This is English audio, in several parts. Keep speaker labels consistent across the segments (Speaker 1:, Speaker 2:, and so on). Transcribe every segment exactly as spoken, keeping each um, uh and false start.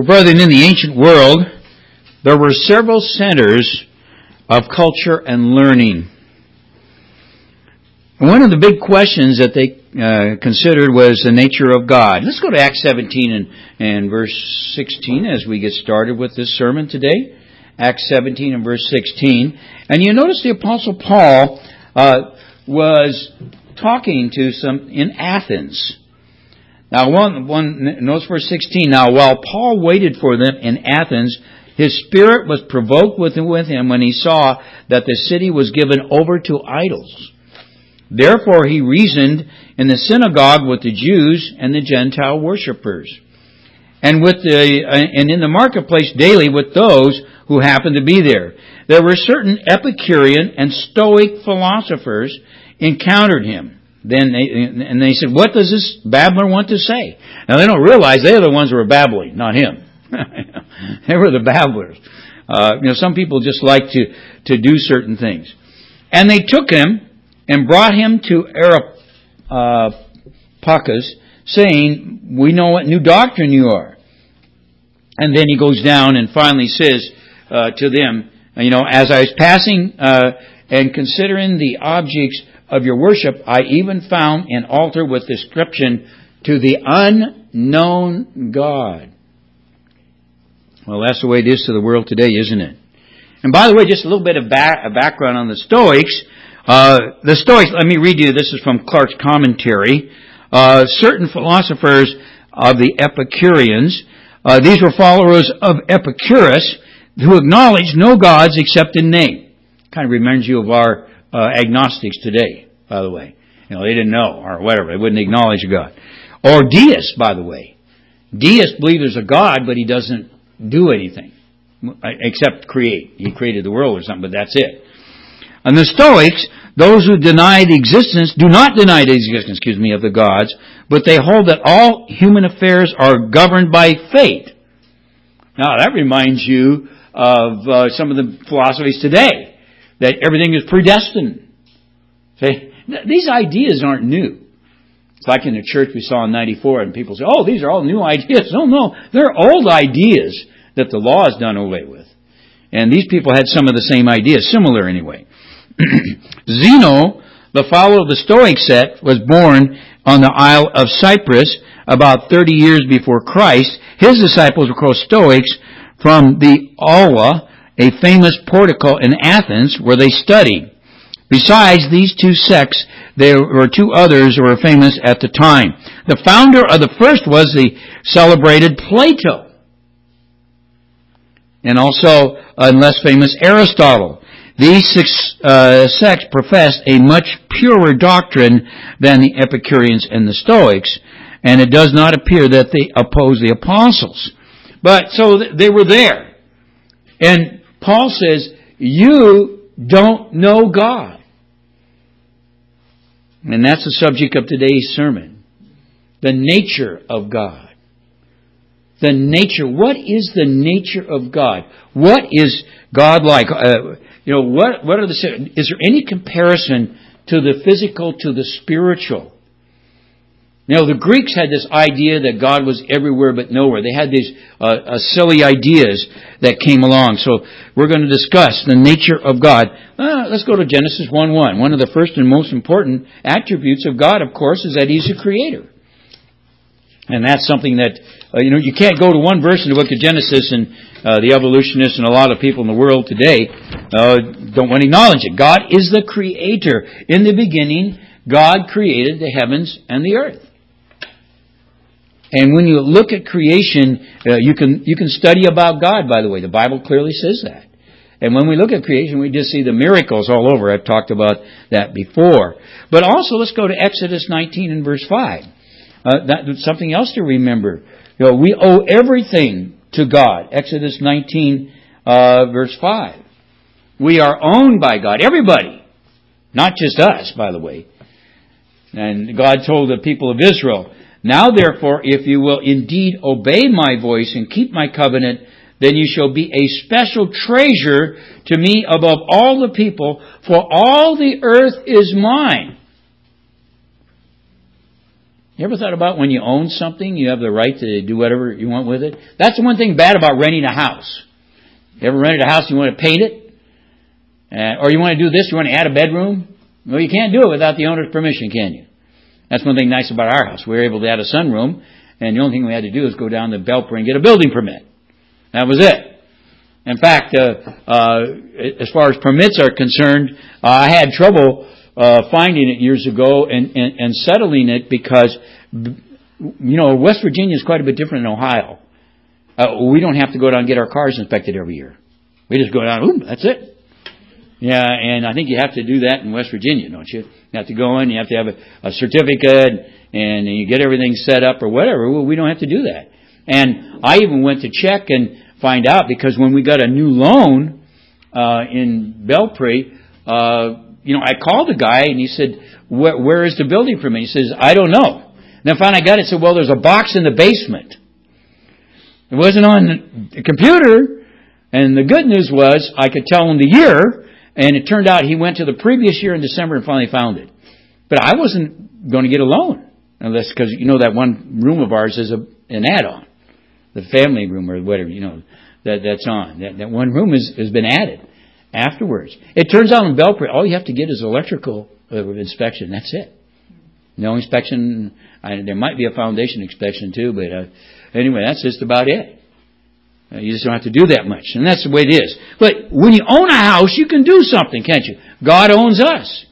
Speaker 1: For brethren, in the ancient world, there were several centers of culture and learning. And one of the big questions that they uh, considered was the nature of God. Let's go to Acts seventeen and, and verse sixteen as we get started with this sermon today. Acts seventeen and verse sixteen. And you notice the Apostle Paul uh, was talking to some in Athens. Now, one, one, notice verse sixteen. Now, while Paul waited for them in Athens, his spirit was provoked within with him when he saw that the city was given over to idols. Therefore, he reasoned in the synagogue with the Jews and the Gentile worshippers, and with the and in the marketplace daily with those who happened to be there. There were certain Epicurean and Stoic philosophers encountered him. Then they, and they said, "What does this babbler want to say?" Now they don't realize they're the ones who were babbling, not him. They were the babblers. Uh, you know, some people just like to to do certain things, and they took him and brought him to Areopagus, saying, "We know what new doctrine you are." And then he goes down and finally says uh, to them, "You know, as I was passing uh, and considering the objects of your worship, I even found an altar with inscription to the unknown God." Well, that's the way it is to the world today, isn't it? And by the way, just a little bit of back, a background on the Stoics. Uh, the Stoics, let me read you, this is from Clark's commentary. Uh, certain philosophers of the Epicureans, uh, these were followers of Epicurus, who acknowledged no gods except in name. Kind of reminds you of our uh, agnostics today, by the way. You know, they didn't know, or whatever, they wouldn't acknowledge a God. Or deists, by the way. Deists believe there's a God, but he doesn't do anything, except create. He created the world or something, but that's it. And the Stoics, those who deny the existence, do not deny the existence, excuse me, of the gods, but they hold that all human affairs are governed by fate. Now, that reminds you of uh, some of the philosophies today, that everything is predestined. See, these ideas aren't new. It's like in the church we saw in ninety-four, and people say, "Oh, these are all new ideas." No, no, they're old ideas that the law has done away with. And these people had some of the same ideas, similar anyway. Zeno, the follower of the Stoic sect, was born on the Isle of Cyprus about thirty years before Christ. His disciples were called Stoics from the Aula, a famous portico in Athens where they studied. Besides these two sects, there were two others who were famous at the time. The founder of the first was the celebrated Plato, and also a less famous Aristotle. These six uh, sects professed a much purer doctrine than the Epicureans and the Stoics, and it does not appear that they oppose the apostles. But so they were there. And Paul says, you don't know God. And that's the subject of today's sermon. The nature of God. The nature. What is the nature of God? What is God like? Uh, you know, what, what are the, is there any comparison to the physical to the spiritual? You know, the Greeks had this idea that God was everywhere but nowhere. They had these uh, uh, silly ideas that came along. So we're going to discuss the nature of God. Uh, let's go to Genesis one one. One of the first and most important attributes of God, of course, is that He's a creator. And that's something that, uh, you know, you can't go to one verse in the book of Genesis and uh, the evolutionists and a lot of people in the world today uh, don't want to acknowledge it. God is the creator. In the beginning, God created the heavens and the earth. And when you look at creation, uh, you can you can study about God, by the way. The Bible clearly says that. And when we look at creation, we just see the miracles all over. I've talked about that before. But also, let's go to Exodus nineteen and verse five. Uh, that's something else to remember. You know, we owe everything to God. Exodus nineteen, uh, verse five. We are owned by God. Everybody. Not just us, by the way. And God told the people of Israel, "Now therefore, if you will indeed obey my voice and keep my covenant, then you shall be a special treasure to me above all the people, for all the earth is mine." You ever thought about when you own something, you have the right to do whatever you want with it? That's the one thing bad about renting a house. You ever rented a house, you want to paint it? Uh, or you want to do this, you want to add a bedroom? Well, you can't do it without the owner's permission, can you? That's one thing nice about our house. We were able to add a sunroom, and the only thing we had to do is go down to Belpre and get a building permit. That was it. In fact, uh, uh, as far as permits are concerned, uh, I had trouble uh, finding it years ago and, and, and settling it because, you know, West Virginia is quite a bit different than Ohio. Uh, we don't have to go down and get our cars inspected every year. We just go down, boom, that's it. Yeah, and I think you have to do that in West Virginia, don't you? You have to go in, you have to have a, a certificate, and you get everything set up or whatever. Well, we don't have to do that. And I even went to check and find out, because when we got a new loan uh, in Belpre, uh, you know, I called the guy and he said, where, where is the building permit? He says, I don't know. And then finally I got it, said, well, there's a box in the basement. It wasn't on the computer. And the good news was I could tell him the year, and it turned out he went to the previous year in December and finally found it. But I wasn't going to get a loan, unless, because you know that one room of ours is a, an add-on. The family room or whatever, you know, that that's on. That, that one room is, has been added afterwards. It turns out in Belpre, all you have to get is electrical uh, inspection. That's it. No inspection. I, there might be a foundation inspection too, but uh, anyway, that's just about it. Uh, you just don't have to do that much. And that's the way it is. But when you own a house, you can do something, can't you? God owns us.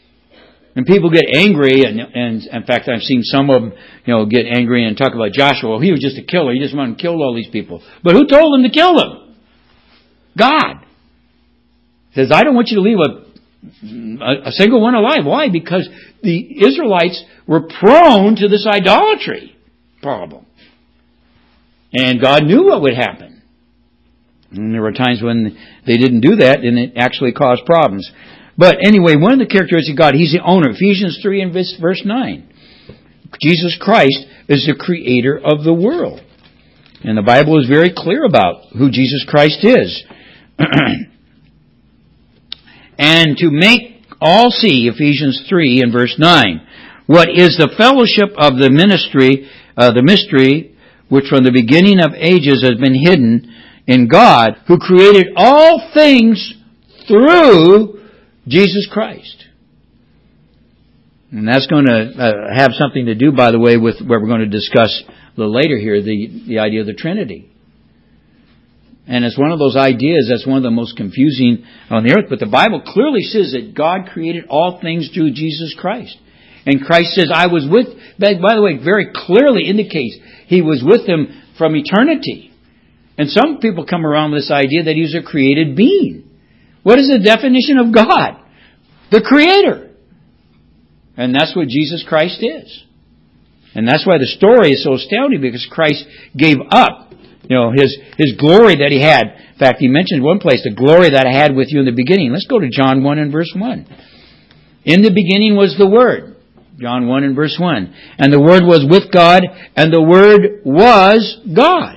Speaker 1: And people get angry, and, and in fact, I've seen some of them, you know, get angry and talk about Joshua. Well, he was just a killer. He just wanted to kill all these people. But who told him to kill them? God. He says, I don't want you to leave a, a, a single one alive. Why? Because the Israelites were prone to this idolatry problem. And God knew what would happen. And there were times when they didn't do that, and it actually caused problems. But anyway, one of the characteristics of God, He's the owner. Ephesians three and verse nine. Jesus Christ is the creator of the world. And the Bible is very clear about who Jesus Christ is. And to make all see, Ephesians three and verse nine, what is the fellowship of the ministry, uh, the mystery, which from the beginning of ages has been hidden in God, who created all things through Jesus Christ. And that's going to uh, have something to do, by the way, with what we're going to discuss a little later here, the, the idea of the Trinity. And it's one of those ideas that's one of the most confusing on the earth. But the Bible clearly says that God created all things through Jesus Christ. And Christ says, I was with, by the way, very clearly indicates He was with them from eternity. And some people come around with this idea that He was a created being. What is the definition of God? The Creator. And that's what Jesus Christ is. And that's why the story is so astounding, because Christ gave up, you know, His, His glory that He had. In fact, He mentioned one place, the glory that I had with you in the beginning. Let's go to John one and verse one. In the beginning was the Word. John one and verse one. And the Word was with God, and the Word was God.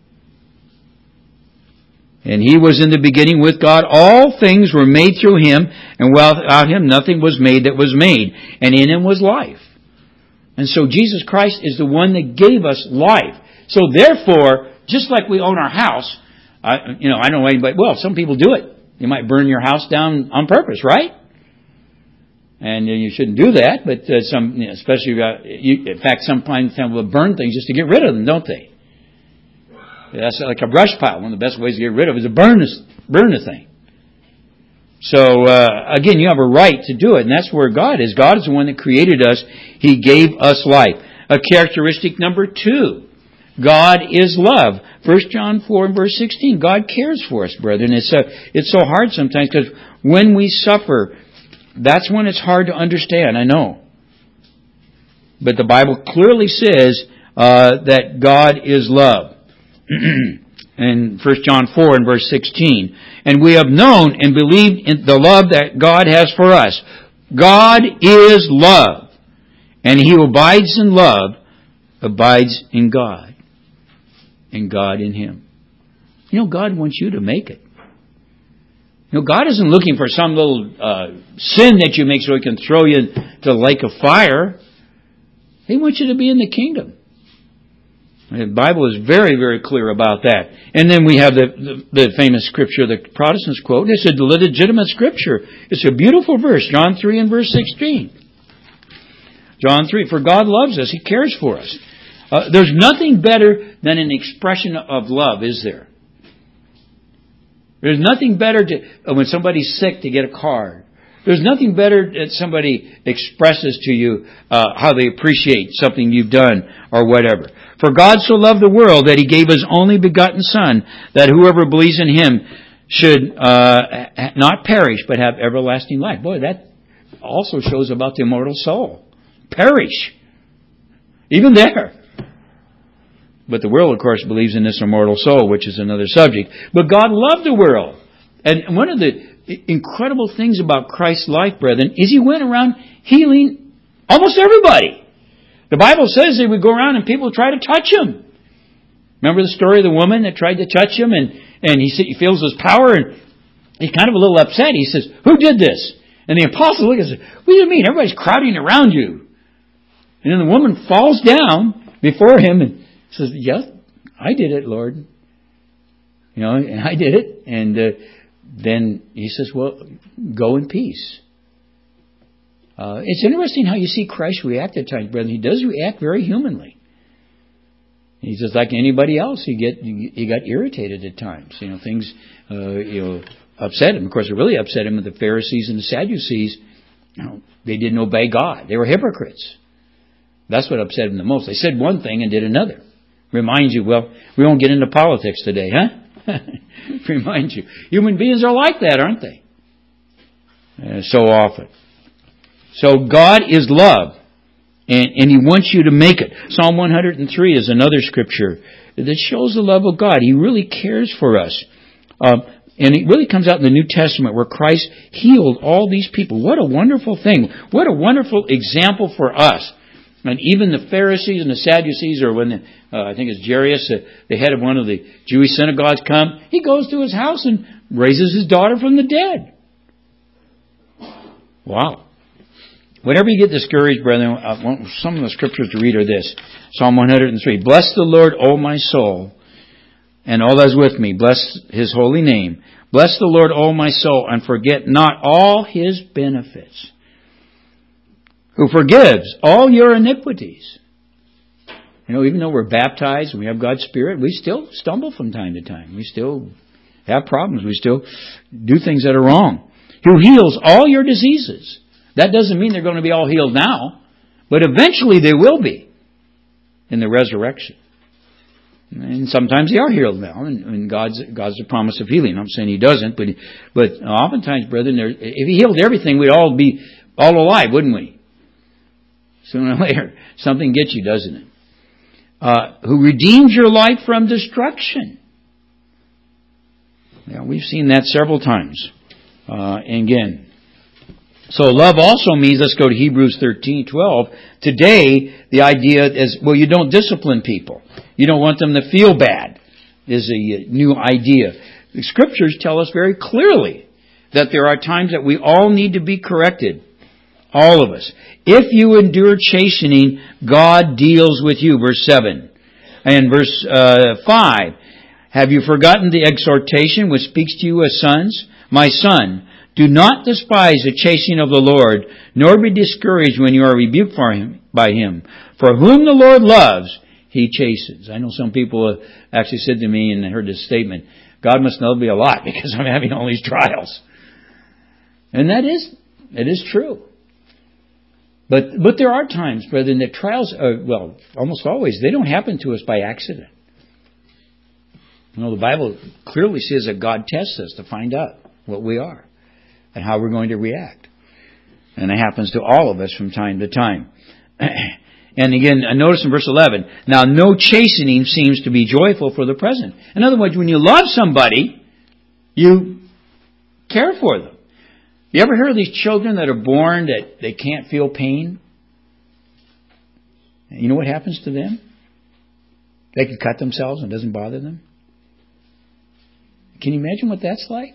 Speaker 1: And He was in the beginning with God. All things were made through Him, and without Him nothing was made that was made. And in Him was life. And so Jesus Christ is the one that gave us life. So therefore, just like we own our house, I, you know, I don't know anybody, well, some people do it. You might burn your house down on purpose, right? And you shouldn't do that, but uh, some, you know, especially, uh, you, in fact, sometimes will burn things just to get rid of them, don't they? That's like a brush pile. One of the best ways to get rid of it is to burn this, burn the thing. So, uh, again, you have a right to do it, and that's where God is. God is the one that created us. He gave us life. A characteristic number two, God is love. First John four and verse sixteen, God cares for us, brethren. It's, uh, it's so hard sometimes, because when we suffer, that's when it's hard to understand, I know. But the Bible clearly says uh, that God is love. In First John four and verse sixteen. And we have known and believed in the love that God has for us. God is love. And He who abides in love abides in God. And God in Him. You know, God wants you to make it. You know, God isn't looking for some little uh, sin that you make so He can throw you into the lake of fire. He wants you to be in the kingdom. The Bible is very, very clear about that. And then we have the, the, the famous scripture the Protestants quote. It's a legitimate scripture. It's a beautiful verse, John three and verse sixteen. John three, for God loves us. He cares for us. Uh, there's nothing better than an expression of love, is there? There's nothing better to uh, when somebody's sick to get a card. There's nothing better that somebody expresses to you uh, how they appreciate something you've done or whatever. For God so loved the world that He gave His only begotten Son, that whoever believes in Him should uh, not perish but have everlasting life. Boy, that also shows about the immortal soul. Perish. Even there. But the world, of course, believes in this immortal soul, which is another subject. But God loved the world. And one of the incredible things about Christ's life, brethren, is He went around healing almost everybody. The Bible says He would go around and people try to touch Him. Remember the story of the woman that tried to touch Him, and, and he, he feels His power, and he's kind of a little upset. He says, who did this? And the apostle looks and says, what do you mean? Everybody's crowding around you. And then the woman falls down before Him and says, yes, I did it, Lord. You know, and I did it. And uh, then He says, well, go in peace. Uh, it's interesting how you see Christ react at times, brethren. He does react very humanly. He's just like anybody else. He get he got irritated at times. You know, things uh, you know upset Him. Of course, it really upset Him with the Pharisees and the Sadducees. You know, they didn't obey God. They were hypocrites. That's what upset Him the most. They said one thing and did another. Reminds you, well, we won't get into politics today, huh? Reminds you. Human beings are like that, aren't they? Uh, so often. So God is love, and, and He wants you to make it. Psalm one hundred three is another scripture that shows the love of God. He really cares for us. Um, and it really comes out in the New Testament where Christ healed all these people. What a wonderful thing. What a wonderful example for us. And even the Pharisees and the Sadducees, or when the, uh, I think it's Jairus, uh, the head of one of the Jewish synagogues, come, he goes to his house and raises his daughter from the dead. Wow. Whenever you get discouraged, brethren, I want some of the scriptures to read are this. Psalm one hundred three. Bless the Lord, O my soul, and all that's with me. Bless His holy name. Bless the Lord, O my soul, and forget not all His benefits, who forgives all your iniquities. You know, even though we're baptized and we have God's Spirit, we still stumble from time to time. We still have problems. We still do things that are wrong. Who heals all your diseases. That doesn't mean they're going to be all healed now, but eventually they will be in the resurrection. And sometimes they are healed now, and God's God's the promise of healing. I'm saying He doesn't, but but oftentimes, brethren, there, if He healed everything, we'd all be all alive, wouldn't we? Sooner or later, something gets you, doesn't it? Uh, who redeems your life from destruction. Yeah, we've seen that several times. Uh, and again, so love also means, let's go to Hebrews thirteen twelve. Today, the idea is, well, you don't discipline people. You don't want them to feel bad, is a new idea. The Scriptures tell us very clearly that there are times that we all need to be corrected. All of us. If you endure chastening, God deals with you. Verse seven. And verse uh, five. Have you forgotten the exhortation which speaks to you as sons? My son, do not despise the chastening of the Lord, nor be discouraged when you are rebuked for him, by Him. For whom the Lord loves, He chastens. I know some people actually said to me, and I heard this statement, God must love me a lot because I'm having all these trials. And that is, it is true. But but there are times, brethren, that trials, are, well, almost always, they don't happen to us by accident. You know, the Bible clearly says that God tests us to find out what we are and how we're going to react. And it happens to all of us from time to time. And again, notice in verse eleven, now no chastening seems to be joyful for the present. In other words, when you love somebody, you care for them. You ever hear of these children that are born that they can't feel pain? You know what happens to them? They can cut themselves and it doesn't bother them. Can you imagine what that's like?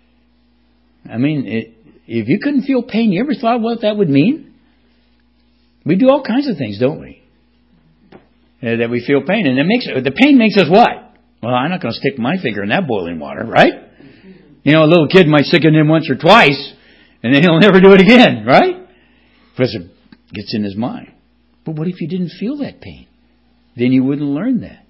Speaker 1: I mean, it, if you couldn't feel pain, you ever thought what that would mean? We do all kinds of things, don't we? Uh, that we feel pain. And it makes the pain makes us what? Well, I'm not going to stick my finger in that boiling water, right? You know, a little kid might stick it in once or twice, and then he'll never do it again, right? Because it gets in his mind. But what if you didn't feel that pain? Then you wouldn't learn that.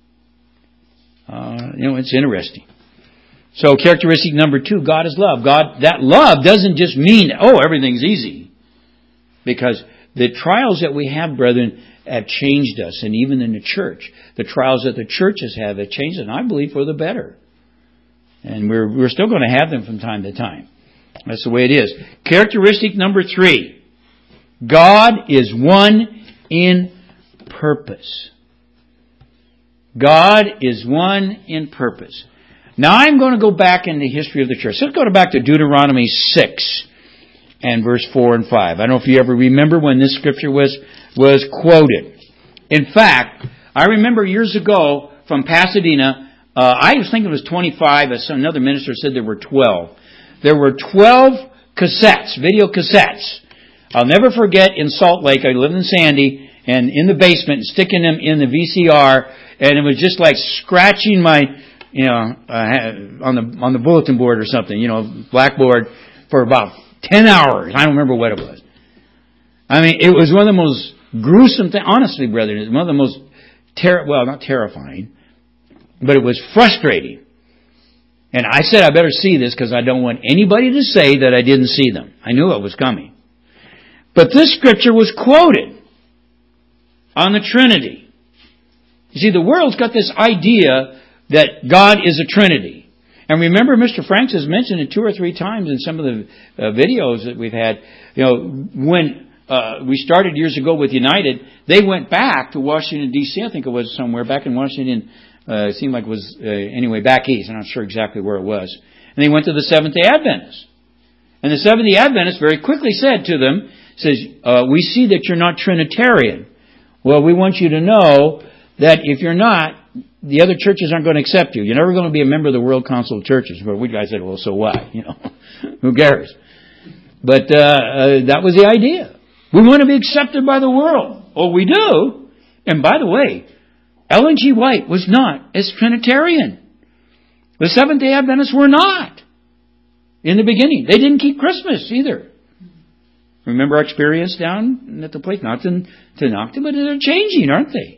Speaker 1: Uh, you know, it's interesting. So characteristic number two, God is love. God, that love doesn't just mean, oh, everything's easy. Because the trials that we have, brethren, have changed us. And even in the church, the trials that the churches have have changed us. And I believe for the better. And we're, we're still going to have them from time to time. That's the way it is. Characteristic number three, God is one in purpose. God is one in purpose. Now I'm going to go back in the history of the church. Let's go back to Deuteronomy six and verse four and five. I don't know if you ever remember when this scripture was, was quoted. In fact, I remember years ago from Pasadena, uh, I was thinking it was twenty-five, as another minister said there were twelve. There were twelve cassettes, video cassettes. I'll never forget in Salt Lake, I lived in Sandy, and in the basement, sticking them in the V C R, and it was just like scratching my, you know, uh, on the on the bulletin board or something, you know, blackboard for about ten hours. I don't remember what it was. I mean, it was one of the most gruesome things. Honestly, brethren, it was one of the most ter- well, not terrifying, but it was frustrating. And I said I better see this because I don't want anybody to say that I didn't see them. I knew it was coming. But this scripture was quoted on the Trinity. You see, the world's got this idea that God is a Trinity. And remember, Mister Franks has mentioned it two or three times in some of the uh, videos that we've had. You know, when uh, we started years ago with United, they went back to Washington, D C I think it was somewhere back in Washington. Uh, it seemed like it was, uh, anyway, back east. I'm not sure exactly where it was. And they went to the Seventh-day Adventists. And the Seventh-day Adventists very quickly said to them, says, uh, we see that you're not Trinitarian. Well, we want you to know that if you're not, the other churches aren't going to accept you. You're never going to be a member of the World Council of Churches. Well, we guys said, well, so what? You know, who cares? But uh, uh, that was the idea. We want to be accepted by the world. Oh, we do. And by the way, Ellen G. White was not as Trinitarian. The Seventh-day Adventists were not. In the beginning. They didn't keep Christmas either. Remember our experience down at the place? Not to, to knock them, but they're changing, aren't they?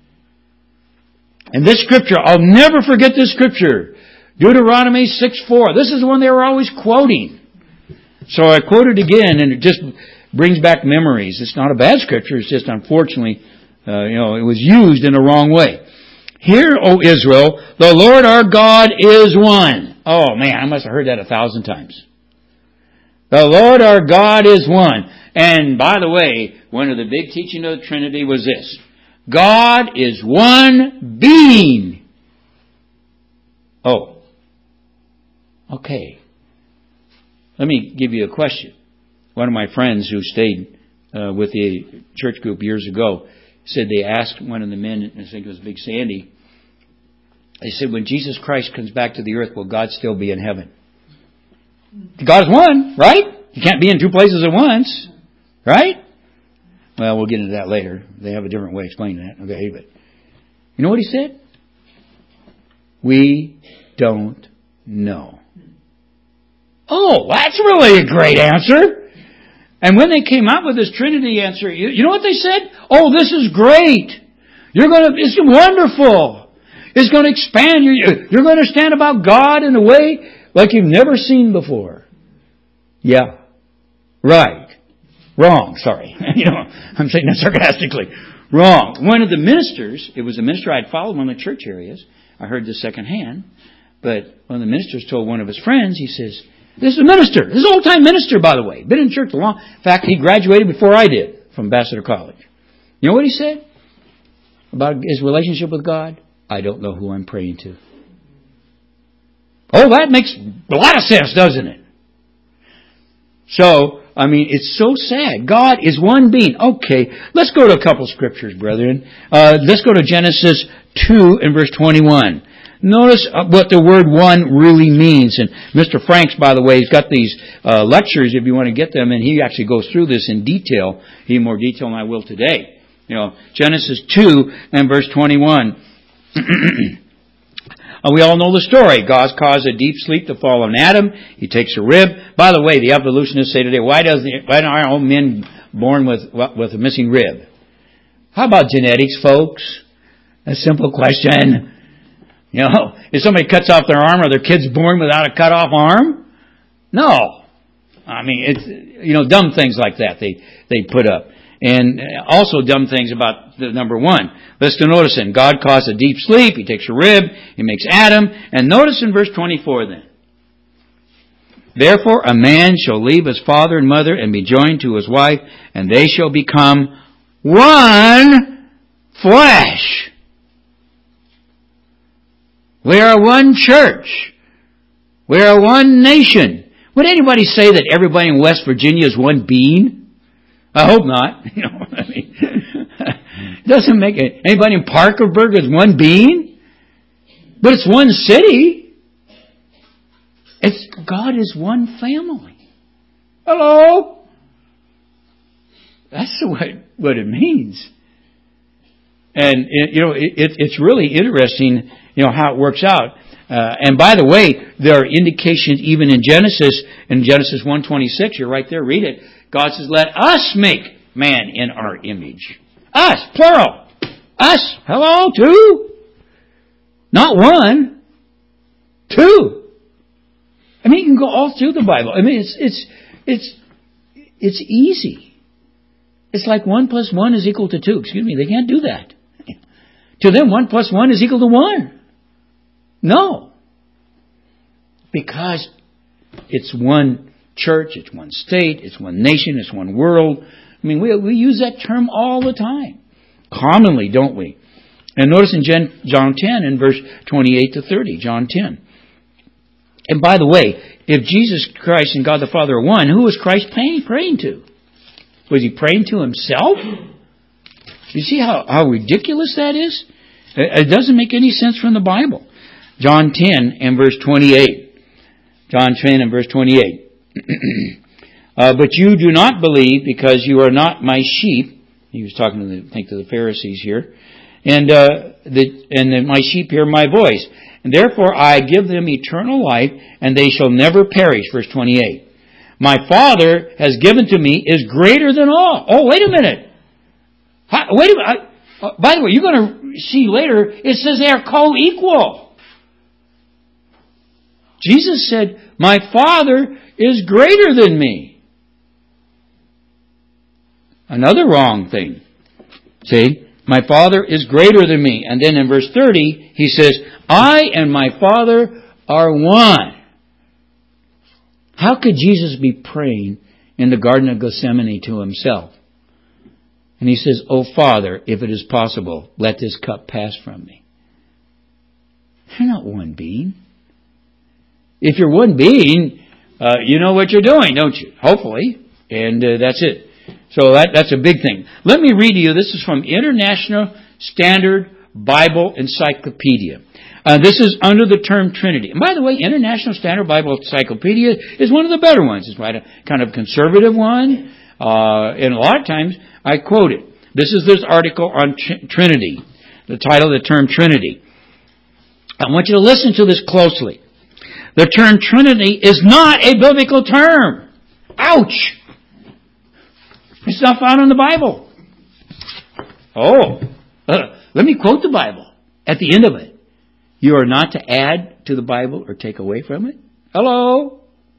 Speaker 1: And this scripture, I'll never forget this scripture. Deuteronomy six four. This is the one they were always quoting. So I quote it again, and it just brings back memories. It's not a bad scripture. It's just, unfortunately, uh, you know, it was used in the wrong way. Hear, O Israel, the Lord our God is one. Oh, man, I must have heard that a thousand times. The Lord our God is one. And by the way, one of the big teaching of the Trinity was this. God is one being. Oh. Okay. Let me give you a question. One of my friends who stayed uh, with the church group years ago said they asked one of the men, I think it was Big Sandy, they said, when Jesus Christ comes back to the earth, will God still be in heaven? God is one, right? You can't be in two places at once, right? Well, we'll get into that later. They have a different way of explaining that. Okay, but you know what he said? We don't know. Oh, that's really a great answer. And when they came out with this Trinity answer, you, you know what they said? Oh, this is great. You're going to, it's wonderful. It's going to expand. You're, you're going to understand about God in a way like you've never seen before. Yeah. Right. Wrong. Sorry. You know, I'm saying that sarcastically. Wrong. One of the ministers, it was a minister I'd followed in one of the church areas. I heard this secondhand. But one of the ministers told one of his friends, he says, this is a minister. This is an old-time minister, by the way. Been in church a long. In fact, he graduated before I did from Ambassador College. You know what he said about his relationship with God? I don't know who I'm praying to. Oh, that makes a lot of sense, doesn't it? So, I mean, it's so sad. God is one being. Okay, let's go to a couple scriptures, brethren. Uh, let's go to Genesis two and verse twenty-one. Notice what the word one really means. And Mister Franks, by the way, has got these uh, lectures if you want to get them, and he actually goes through this in detail, even more detail than I will today. You know, Genesis two and verse twenty-one. We all know the story. God caused a deep sleep to fall on Adam. He takes a rib. By the way, the evolutionists say today, why does why aren't all men born with with a missing rib? How about genetics, folks? A simple question. You know, if somebody cuts off their arm, are their kids born without a cut off arm? No. I mean, it's, you know, dumb things like that they, they put up. And also dumb things about the number one. Let's notice in God caused a deep sleep. He takes a rib. He makes Adam. And notice in verse twenty-four then. Therefore a man shall leave his father and mother and be joined to his wife, and they shall become one flesh. We are one church. We are one nation. Would anybody say that everybody in West Virginia is one being? I hope not. You know, I mean, it doesn't make it. Anybody in Parkersburg is one being, but it's one city. It's God is one family. Hello. That's what what it means. And it, you know, it, it's really interesting. You know how it works out. Uh, and by the way, there are indications even in Genesis, in Genesis one twenty-six. You're right there. Read it. God says, "Let us make man in our image." Us, plural. Us. Hello, two. Not one. Two. I mean, you can go all through the Bible. I mean, it's it's it's it's easy. It's like one plus one is equal to two. Excuse me, they can't do that. To them, one plus one is equal to one. No. Because it's one church, it's one state, it's one nation, it's one world. I mean, we we use that term all the time. Commonly, don't we? And notice in John ten in verse twenty-eight to thirty, John ten. And by the way, if Jesus Christ and God the Father are one, who was Christ praying, praying to? Was he praying to himself? You see how, how ridiculous that is? It doesn't make any sense from the Bible. John ten and verse twenty-eight. John ten and verse twenty-eight. uh, but you do not believe because you are not my sheep. He was talking to the, I think to the Pharisees here. And, uh, the, and the, my sheep hear my voice. And therefore I give them eternal life, and they shall never perish. Verse twenty-eight. My Father has given to me is greater than all. Oh, wait a minute. How, wait a minute. I, uh, by the way, you're going to see later, it says they are co-equal. Jesus said, my Father is greater than me. Another wrong thing. See? My Father is greater than me. And then in verse thirty, he says, I and my Father are one. How could Jesus be praying in the Garden of Gethsemane to himself? And he says, oh Father, if it is possible, let this cup pass from me. You're not one being. If you're one being, uh, you know what you're doing, don't you? Hopefully. And uh, that's it. So that, that's a big thing. Let me read to you. This is from International Standard Bible Encyclopedia. Uh, this is under the term Trinity. And by the way, International Standard Bible Encyclopedia is one of the better ones. It's quite a kind of conservative one. Uh, and a lot of times I quote it. This is this article on tr- Trinity. The title of the term Trinity. I want you to listen to this closely. The term Trinity is not a biblical term. Ouch! It's not found in the Bible. Oh, uh, let me quote the Bible at the end of it. You are not to add to the Bible or take away from it. Hello?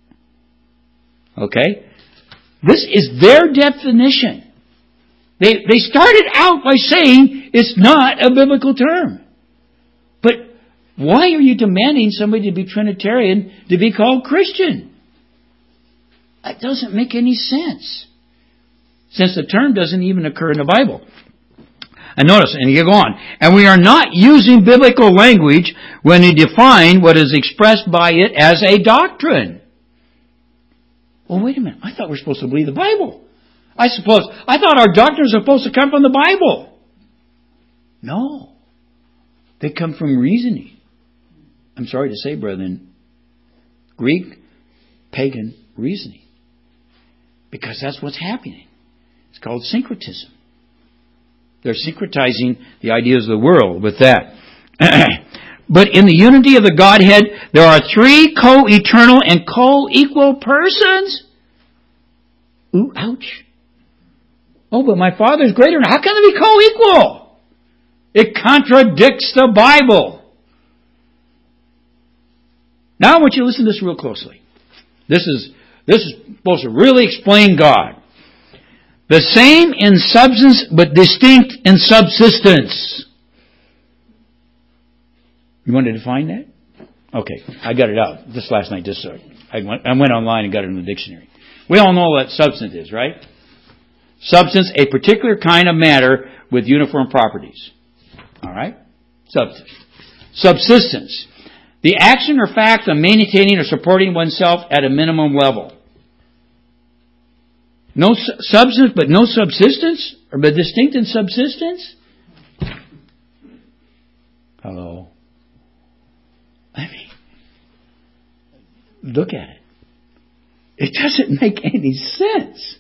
Speaker 1: Okay? This is their definition. They, they started out by saying it's not a biblical term. But why are you demanding somebody to be Trinitarian to be called Christian? That doesn't make any sense. Since the term doesn't even occur in the Bible. And notice, and you go on. And we are not using biblical language when we define what is expressed by it as a doctrine. Well, wait a minute. I thought we were supposed to believe the Bible. I suppose, I thought our doctrines are supposed to come from the Bible. No. They come from reasoning. I'm sorry to say, brethren, Greek pagan reasoning. Because that's what's happening. It's called syncretism. They're syncretizing the ideas of the world with that. But in the unity of the Godhead, there are three co-eternal and co-equal persons. Ooh, ouch. Oh, but my Father's greater. How can they be co-equal? It contradicts the Bible. Now I want you to listen to this real closely. This is, this is supposed to really explain God. The same in substance, but distinct in subsistence. You want to define that? Okay, I got it out just last night. Just so I went, I went online and got it in the dictionary. We all know what substance is, right? Substance, a particular kind of matter with uniform properties. All right? Substance. Subsistence. The action or fact of maintaining or supporting oneself at a minimum level. No su- substance, but no subsistence? Or but distinct in subsistence? Hello? I mean, look at it. It doesn't make any sense.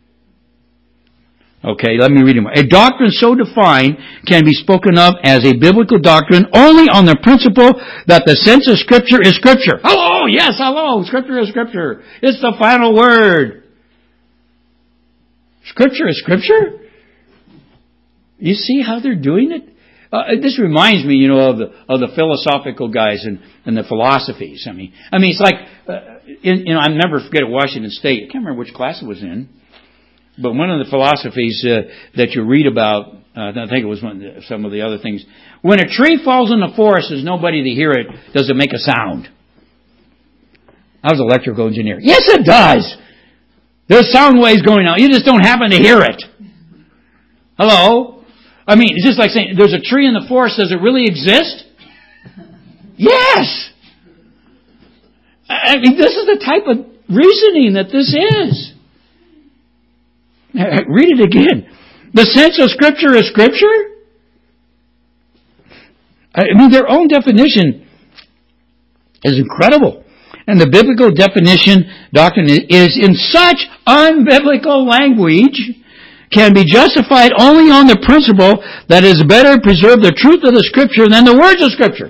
Speaker 1: Okay, let me read it more. A doctrine so defined can be spoken of as a biblical doctrine only on the principle that the sense of Scripture is Scripture. Hello, yes, hello, Scripture is Scripture. It's the final word. Scripture is Scripture? You see how they're doing it? Uh, this reminds me, you know, of the of the philosophical guys and, and the philosophies. I mean, I mean, it's like, uh, in, you know, I never forget at Washington State. I can't remember which class it was in, but one of the philosophies uh, that you read about, uh, I think it was one of the, some of the other things. When a tree falls in the forest, there's nobody to hear it. Does it make a sound? I was an electrical engineer. Yes, it does. There's sound waves going on. You just don't happen to hear it. Hello? I mean, it's just like saying, there's a tree in the forest. Does it really exist? Yes! I mean, this is the type of reasoning that this is. Read it again. The sense of Scripture is Scripture? I mean, their own definition is incredible. And the biblical definition doctrine is in such unbiblical language, can be justified only on the principle that it is better to preserve the truth of the Scripture than the words of Scripture.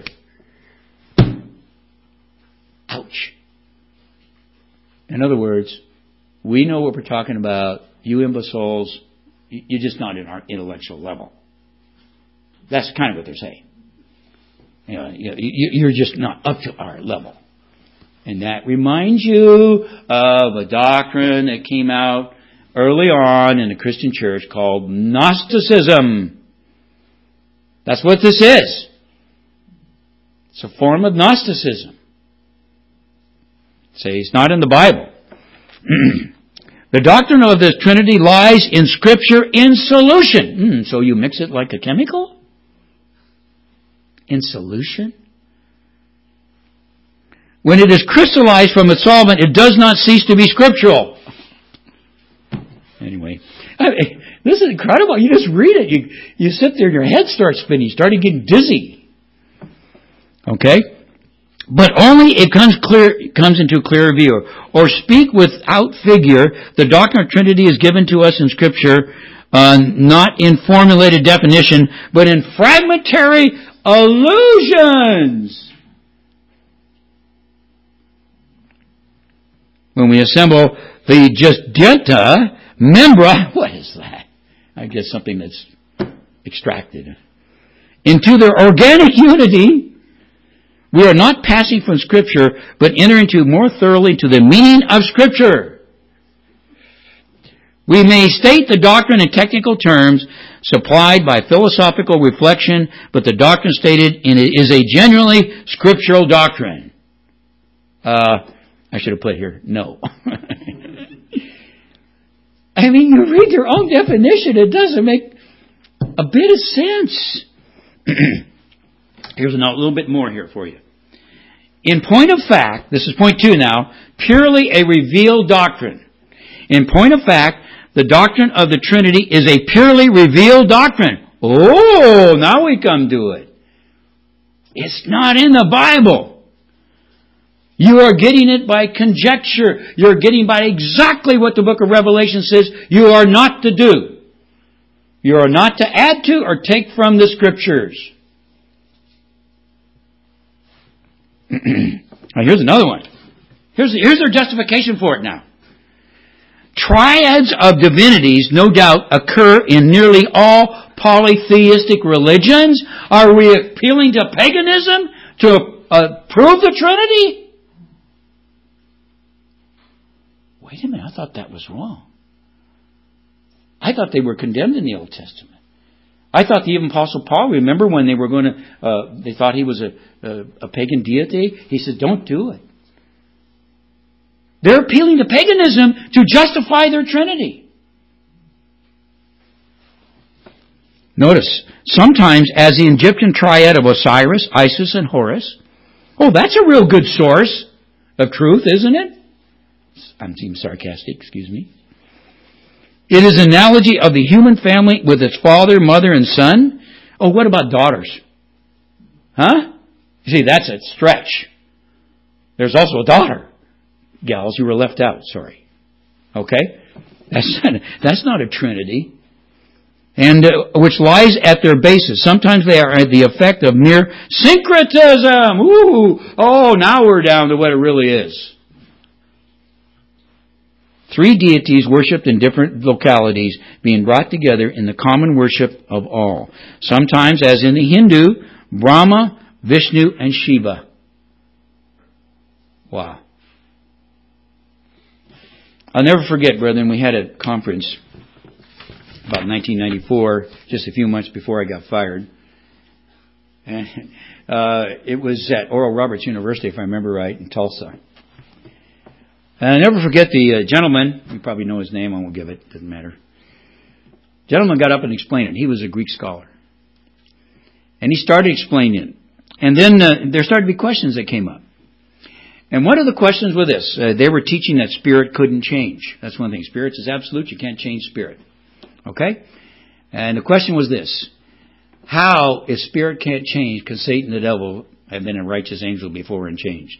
Speaker 1: Ouch. In other words, we know what we're talking about. You imbeciles, you're just not in our intellectual level. That's kind of what they're saying. You know, you're just not up to our level. And that reminds you of a doctrine that came out early on in the Christian church called Gnosticism. That's what this is. It's a form of Gnosticism. Say it's not in the Bible. The doctrine of the Trinity lies in Scripture in solution. Mm, so you mix it like a chemical? In solution? When it is crystallized from its solvent, it does not cease to be scriptural. Anyway, I mean, this is incredible. You just read it. You you sit there and your head starts spinning. You start getting dizzy. Okay? But only it comes clear comes into clear view. Or speak without figure, the doctrine of Trinity is given to us in Scripture, uh, not in formulated definition, but in fragmentary allusions. When we assemble the Justdenta membra, what is that? I guess something that's extracted. Into their organic unity, we are not passing from Scripture, but enter into more thoroughly to the meaning of Scripture. We may state the doctrine in technical terms supplied by philosophical reflection, but the doctrine stated in it is a genuinely scriptural doctrine. Uh, I should have put here, no. I mean, you read your own definition, it doesn't make a bit of sense. Here's a little bit more here for you. In point of fact, this is point two now, purely a revealed doctrine. In point of fact, the doctrine of the Trinity is a purely revealed doctrine. Oh, now we come to it. It's not in the Bible. You are getting it by conjecture. You're getting by exactly what the book of Revelation says you are not to do. You are not to add to or take from the Scriptures. Now here's another one. Here's, here's their justification for it now. Triads of divinities, no doubt, occur in nearly all polytheistic religions. Are we appealing to paganism to uh, prove the Trinity? Wait a minute, I thought that was wrong. I thought they were condemned in the Old Testament. I thought the even Apostle Paul, remember when they were going to, uh, they thought he was a, a, a pagan deity? He said, don't do it. They're appealing to paganism to justify their Trinity. Notice, sometimes as the Egyptian triad of Osiris, Isis, and Horus. Oh, that's a real good source of truth, isn't it? I'm being sarcastic, excuse me. It is an analogy of the human family with its father, mother, and son. Oh, what about daughters? Huh? You see, that's a stretch. There's also a daughter. Gals, you were left out, sorry. Okay? That's not, that's not a trinity. And uh, which lies at their basis. Sometimes they are at the effect of mere syncretism. Ooh, oh, now we're down to what it really is. Three deities worshipped in different localities being brought together in the common worship of all. Sometimes, as in the Hindu, Brahma, Vishnu, and Shiva. Wow. I'll never forget, brethren, we had a conference about nineteen ninety-four, just a few months before I got fired. And uh, it was at Oral Roberts University, if I remember right, in Tulsa. And I'll never forget the uh, gentleman, you probably know his name, I won't give it, doesn't matter. Gentleman got up and explained it. He was a Greek scholar. And he started explaining it. And then uh, there started to be questions that came up. And one of the questions was this. Uh, they were teaching that spirit couldn't change. That's one thing. Spirit is absolute. You can't change spirit. Okay? And the question was this. How, if spirit can't change, can Satan the devil have been a righteous angel before and changed?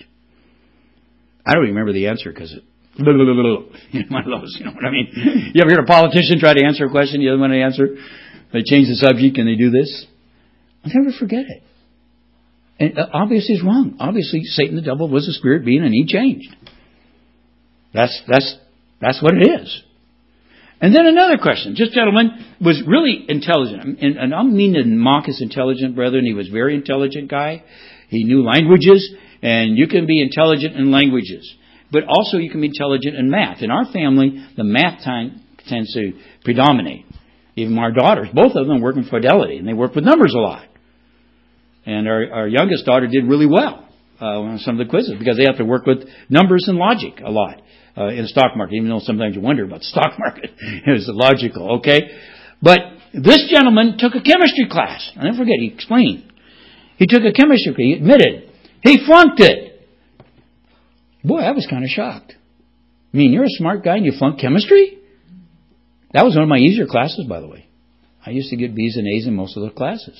Speaker 1: I don't remember the answer because it... You know, one of those, you know what I mean? You ever hear a politician try to answer a question you don't want to answer? They change the subject and they do this? I'll never forget it. And obviously it's wrong. Obviously Satan the devil was a spirit being and he changed. That's that's that's what it is. And then another question. This gentleman was really intelligent. And, and I don't mean to mock his intelligent brethren. He was a very intelligent guy. He knew languages. And you can be intelligent in languages. But also you can be intelligent in math. In our family, the math time tends to predominate. Even our daughters, both of them work in Fidelity. And they work with numbers a lot. And our, our youngest daughter did really well uh, on some of the quizzes because they have to work with numbers and logic a lot uh, in the stock market, even though sometimes you wonder about the stock market. It was logical, okay? But this gentleman took a chemistry class. I'll never forget, he explained. He took a chemistry class. He admitted. He flunked it. Boy, I was kind of shocked. I mean, you're a smart guy and you flunked chemistry? That was one of my easier classes, by the way. I used to get B's and A's in most of the classes.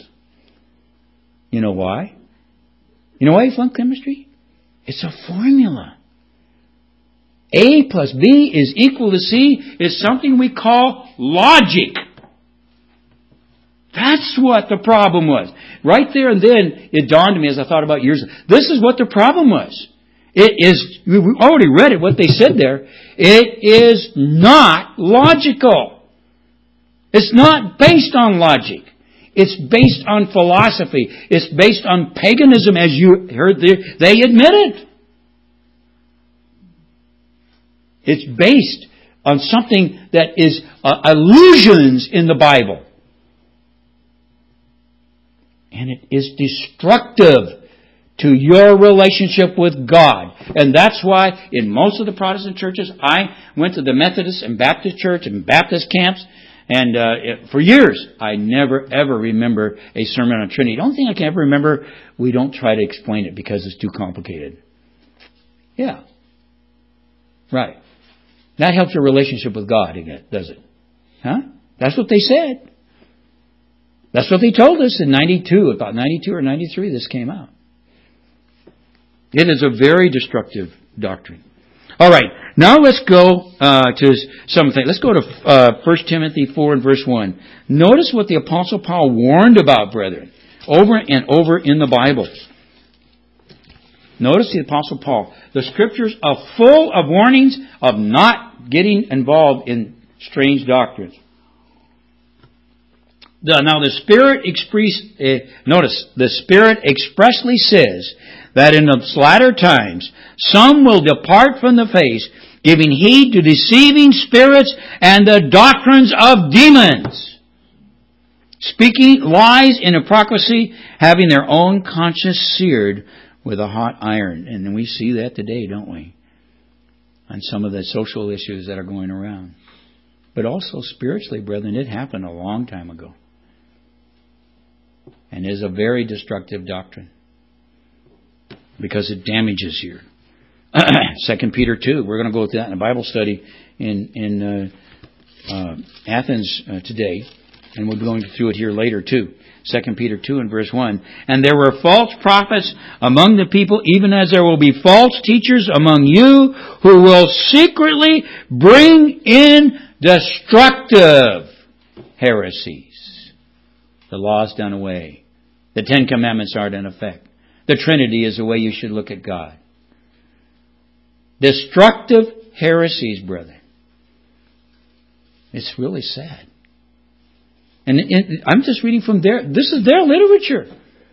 Speaker 1: You know why? You know why he flunked chemistry? It's a formula. A plus B is equal to C is something we call logic. That's what the problem was. Right there and then, it dawned on me as I thought about years ago. This is what the problem was. It is, we already read it, what they said there. It is not logical. It's not based on logic. It's based on philosophy. It's based on paganism, as you heard there. They admit it. It's based on something that is uh, allusions in the Bible. And it is destructive to your relationship with God. And that's why in most of the Protestant churches, I went to the Methodist and Baptist church and Baptist camps. And uh, it, for years, I never, ever remember a sermon on Trinity. The only thing I can ever remember, we don't try to explain it because it's too complicated. Yeah. Right. That helps your relationship with God, does it? Huh? That's what they said. That's what they told us in ninety-two. About ninety-two or ninety-three, this came out. It is a very destructive doctrine. All right, now let's go uh, to some things. Let's go to uh, First Timothy four and verse one. Notice what the Apostle Paul warned about, brethren, over and over in the Bible. Notice the Apostle Paul. The Scriptures are full of warnings of not getting involved in strange doctrines. The, now the Spirit express, uh, notice, the Spirit expressly says that in the latter times some will depart from the faith, giving heed to deceiving spirits and the doctrines of demons, speaking lies in hypocrisy, having their own conscience seared with a hot iron. And we see that today, don't we? On some of the social issues that are going around. But also spiritually, brethren, it happened a long time ago. And is a very destructive doctrine. Because it damages you. Second Peter two. We're going to go through that in a Bible study in in uh, uh, Athens uh, today. And we'll be going through it here later too. Second Peter two and verse one. And there were false prophets among the people, even as there will be false teachers among you, who will secretly bring in destructive heresies. The law's done away. The Ten Commandments aren't in effect. The Trinity is the way you should look at God. Destructive heresies, brethren. It's really sad. And it, I'm just reading from their, this is their literature.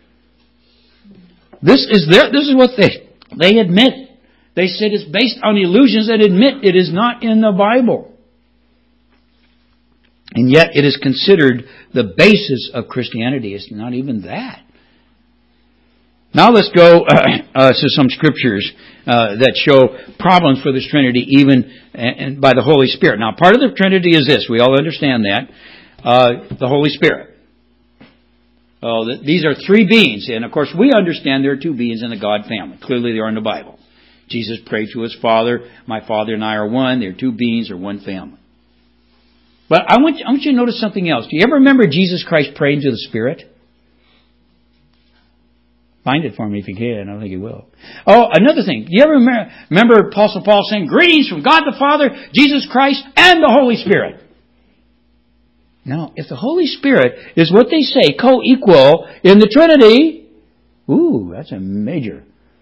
Speaker 1: This is their, this is what they, they admit. They said it's based on illusions and admit it is not in the Bible. And yet it is considered the basis of Christianity. It's not even that. Now let's go uh, uh, to some scriptures uh, that show problems for this Trinity, even and by the Holy Spirit. Now, part of the Trinity is this. We all understand that. Uh, the Holy Spirit. Oh, the, these are three beings. And, of course, we understand there are two beings in the God family. Clearly, they are in the Bible. Jesus prayed to His Father. My Father and I are one. They're two beings or one family. But I want, you, I want you to notice something else. Do you ever remember Jesus Christ praying to the Spirit? Find it for me if you can. I don't think you will. Oh, another thing. Do you ever remember, remember Apostle Paul saying, greetings from God the Father, Jesus Christ, and the Holy Spirit? Now, if the Holy Spirit is what they say, co-equal in the Trinity, ooh, that's a major.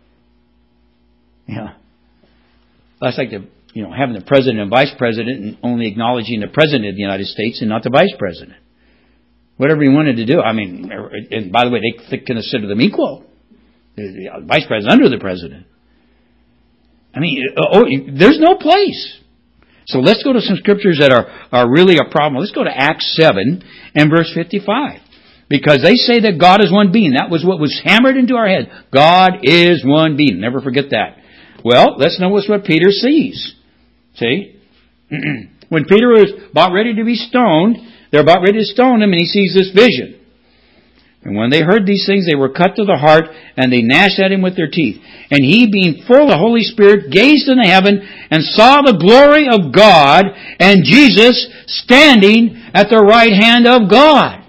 Speaker 1: Yeah. That's like the, you know, having the President and Vice President and only acknowledging the President of the United States and not the Vice President. Whatever he wanted to do. I mean, and by the way, they consider them equal. The Vice President under the President. I mean, oh, there's no place. So let's go to some scriptures that are, are really a problem. Let's go to Acts seven and verse fifty-five. Because they say that God is one being. That was what was hammered into our head. God is one being. Never forget that. Well, let's notice what Peter sees. See? When Peter was about ready to be stoned, they're about ready to stone him, and he sees this vision. And when they heard these things, they were cut to the heart, and they gnashed at him with their teeth. And he, being full of the Holy Spirit, gazed into heaven and saw the glory of God and Jesus standing at the right hand of God.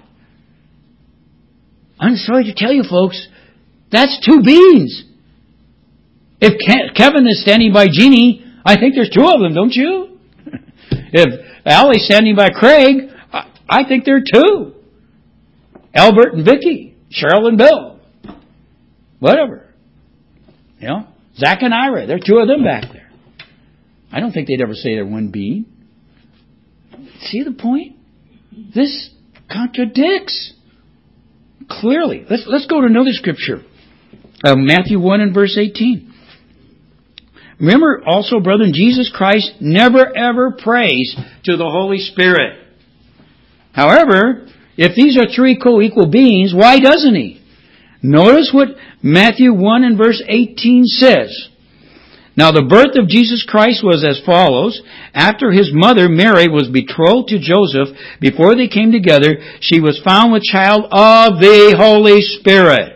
Speaker 1: I'm sorry to tell you, folks, that's two beings. If Kevin is standing by Jeannie, I think there's two of them, don't you? If Allie's standing by Craig, I think there are two. Albert and Vicky. Cheryl and Bill. Whatever. You know? Zach and Ira. There are two of them back there. I don't think they'd ever say they're one being. See the point? This contradicts. Clearly. Let's, let's go to another scripture. Uh, Matthew one and verse eighteen. Remember also, brethren, Jesus Christ never ever prays to the Holy Spirit. However, if these are three co-equal beings, why doesn't He? Notice what Matthew one and verse eighteen says. Now the birth of Jesus Christ was as follows. After His mother Mary was betrothed to Joseph, before they came together, she was found with child of the Holy Spirit.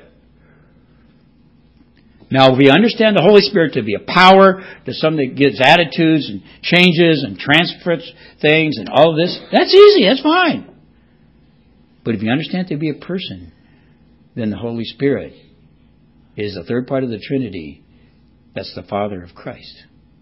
Speaker 1: Now, if we understand the Holy Spirit to be a power, to something that gives attitudes and changes and transfers things and all of this, that's easy, that's fine. But if you understand it to be a person, then the Holy Spirit is the third part of the Trinity that's the Father of Christ.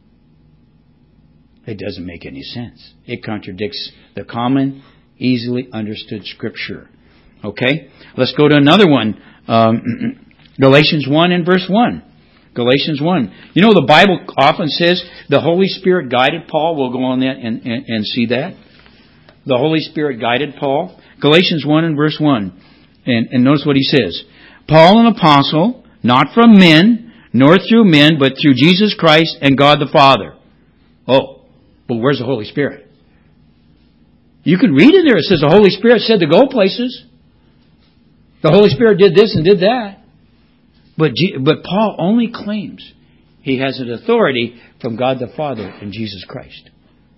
Speaker 1: It doesn't make any sense. It contradicts the common, easily understood Scripture. Okay? Let's go to another one. Um, Galatians one and verse one. Galatians one. You know, the Bible often says the Holy Spirit guided Paul. We'll go on that and, and, and see that. The Holy Spirit guided Paul. Galatians one and verse one. And, and notice what he says. Paul, an apostle, not from men, nor through men, but through Jesus Christ and God the Father. Oh. Well, where's the Holy Spirit? You can read in there. It says the Holy Spirit said to go places. The Holy Spirit did this and did that. But G- but Paul only claims he has an authority from God the Father and Jesus Christ.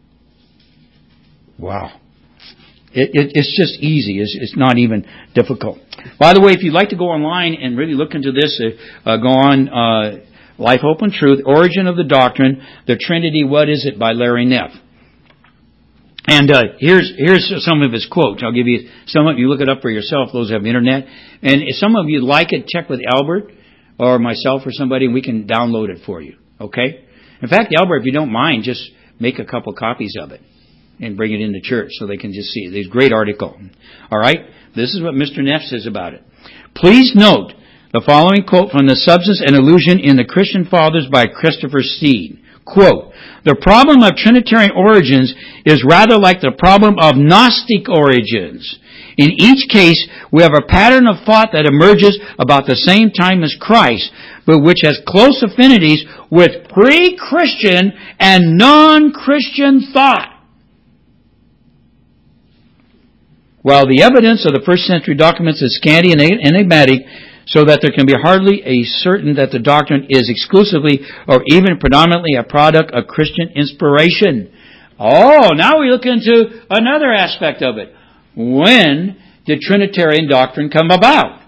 Speaker 1: Wow. It, it, it's just easy. It's, it's not even difficult. By the way, if you'd like to go online and really look into this, uh, go on... Uh, Life, Hope, and Truth, Origin of the Doctrine, The Trinity, What Is It? By Larry Neff. And uh, here's here's some of his quotes. I'll give you some of you. Look it up for yourself, those who have internet. And if some of you like it, check with Albert or myself or somebody, and we can download it for you. Okay? In fact, Albert, if you don't mind, just make a couple copies of it and bring it into church so they can just see it. It's a great article. All right? This is what Mister Neff says about it. Please note the following quote from The Substance and Illusion in the Christian Fathers by Christopher Steed. Quote, the problem of Trinitarian origins is rather like the problem of Gnostic origins. In each case, we have a pattern of thought that emerges about the same time as Christ, but which has close affinities with pre-Christian and non-Christian thought. While the evidence of the first century documents is scanty and enigmatic, so that there can be hardly a certain that the doctrine is exclusively or even predominantly a product of Christian inspiration. Oh, now we look into another aspect of it. When did Trinitarian doctrine come about?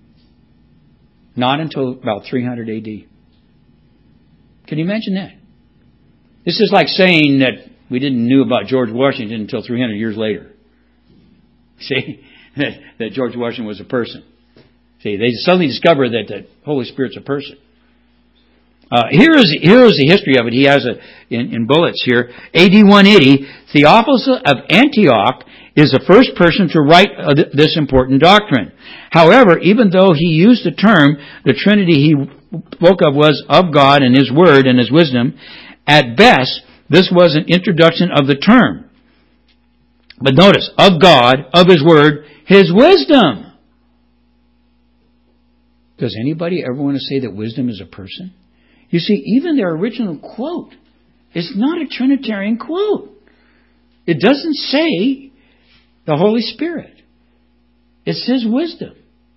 Speaker 1: Not until about three hundred A D. Can you imagine that? This is like saying that we didn't know about George Washington until three hundred years later. See, that George Washington was a person. See, they suddenly discover that the Holy Spirit's a person. Uh, here is here is the history of it. He has a in, in bullets here. A D one eighty, Theophilus of Antioch is the first person to write uh, th- this important doctrine. However, even though he used the term, the Trinity he spoke of was of God and His Word and His wisdom. At best, this was an introduction of the term. But notice, of God, of His Word, His wisdom. Does anybody ever want to say that wisdom is a person? You see, even their original quote is not a Trinitarian quote. It doesn't say the Holy Spirit. It says wisdom.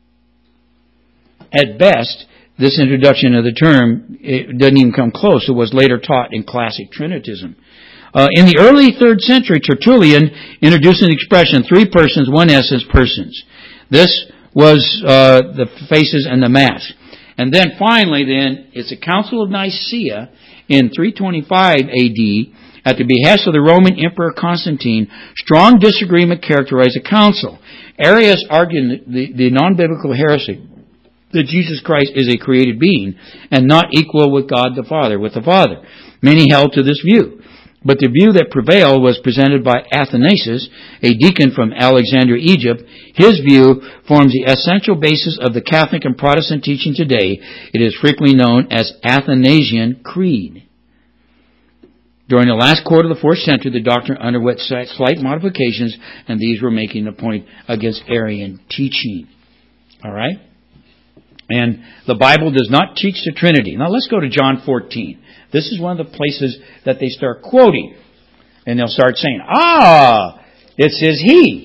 Speaker 1: At best, this introduction of the term, it doesn't even come close. It was later taught in classic Trinitism. Uh, in the early third century, Tertullian introduced an expression, three persons, one essence, persons. This was uh, the faces and the mass. And then finally, then, it's a Council of Nicaea in three twenty-five A D at the behest of the Roman Emperor Constantine. Strong disagreement characterized the council. Arius argued the, the non-biblical heresy that Jesus Christ is a created being and not equal with God the Father, with the Father. Many held to this view. But the view that prevailed was presented by Athanasius, a deacon from Alexandria, Egypt. His view forms the essential basis of the Catholic and Protestant teaching today. It is frequently known as Athanasian Creed. During the last quarter of the fourth century, the doctrine underwent slight modifications, and these were making a point against Arian teaching. All right? And the Bible does not teach the Trinity. Now let's go to John fourteen. This is one of the places that they start quoting. And they'll start saying, ah, it says He.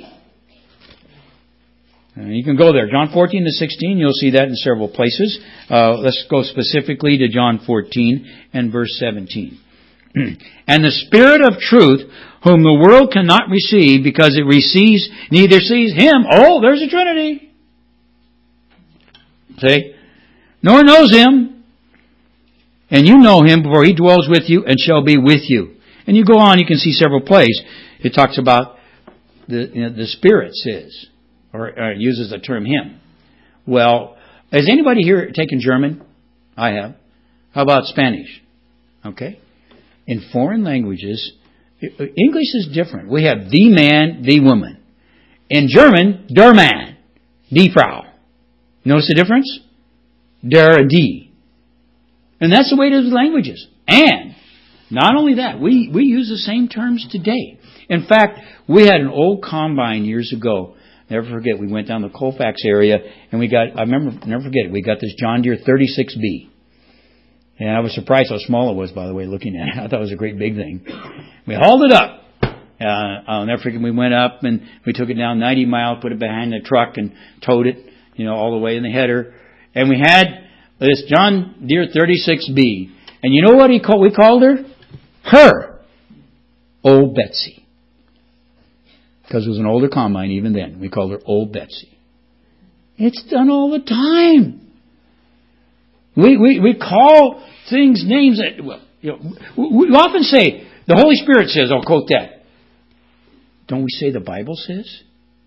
Speaker 1: And you can go there. John fourteen to sixteen, you'll see that in several places. Uh, let's go specifically to John fourteen and verse seventeen. And the Spirit of truth, whom the world cannot receive, because it receives, neither sees Him. Oh, there's a Trinity. See? Nor knows Him. And you know Him, for He dwells with you and shall be with you. And you go on, you can see several places. It talks about the you know, the Spirit says, or, or uses the term Him. Well, has anybody here taken German? I have. How about Spanish? Okay. In foreign languages, English is different. We have the man, the woman. In German, der Mann, die Frau. Notice the difference? Der, die. And that's the way it is with languages. And not only that, we, we use the same terms today. In fact, we had an old combine years ago. Never forget, we went down the Colfax area and we got, I remember, never forget it, we got this John Deere thirty-six B. And I was surprised how small it was, by the way, looking at it. I thought it was a great big thing. We hauled it up. Uh, I'll never forget, we went up and we took it down ninety miles, put it behind the truck and towed it, you know, all the way in the header. And we had this John Deere thirty-six B. And you know what he called, we called her? Her. Old Betsy. Because it was an older combine even then. We called her Old Betsy. It's done all the time. We, we, we call things names that, well, you know, we often say, the Holy Spirit says, I'll quote that. Don't we say the Bible says?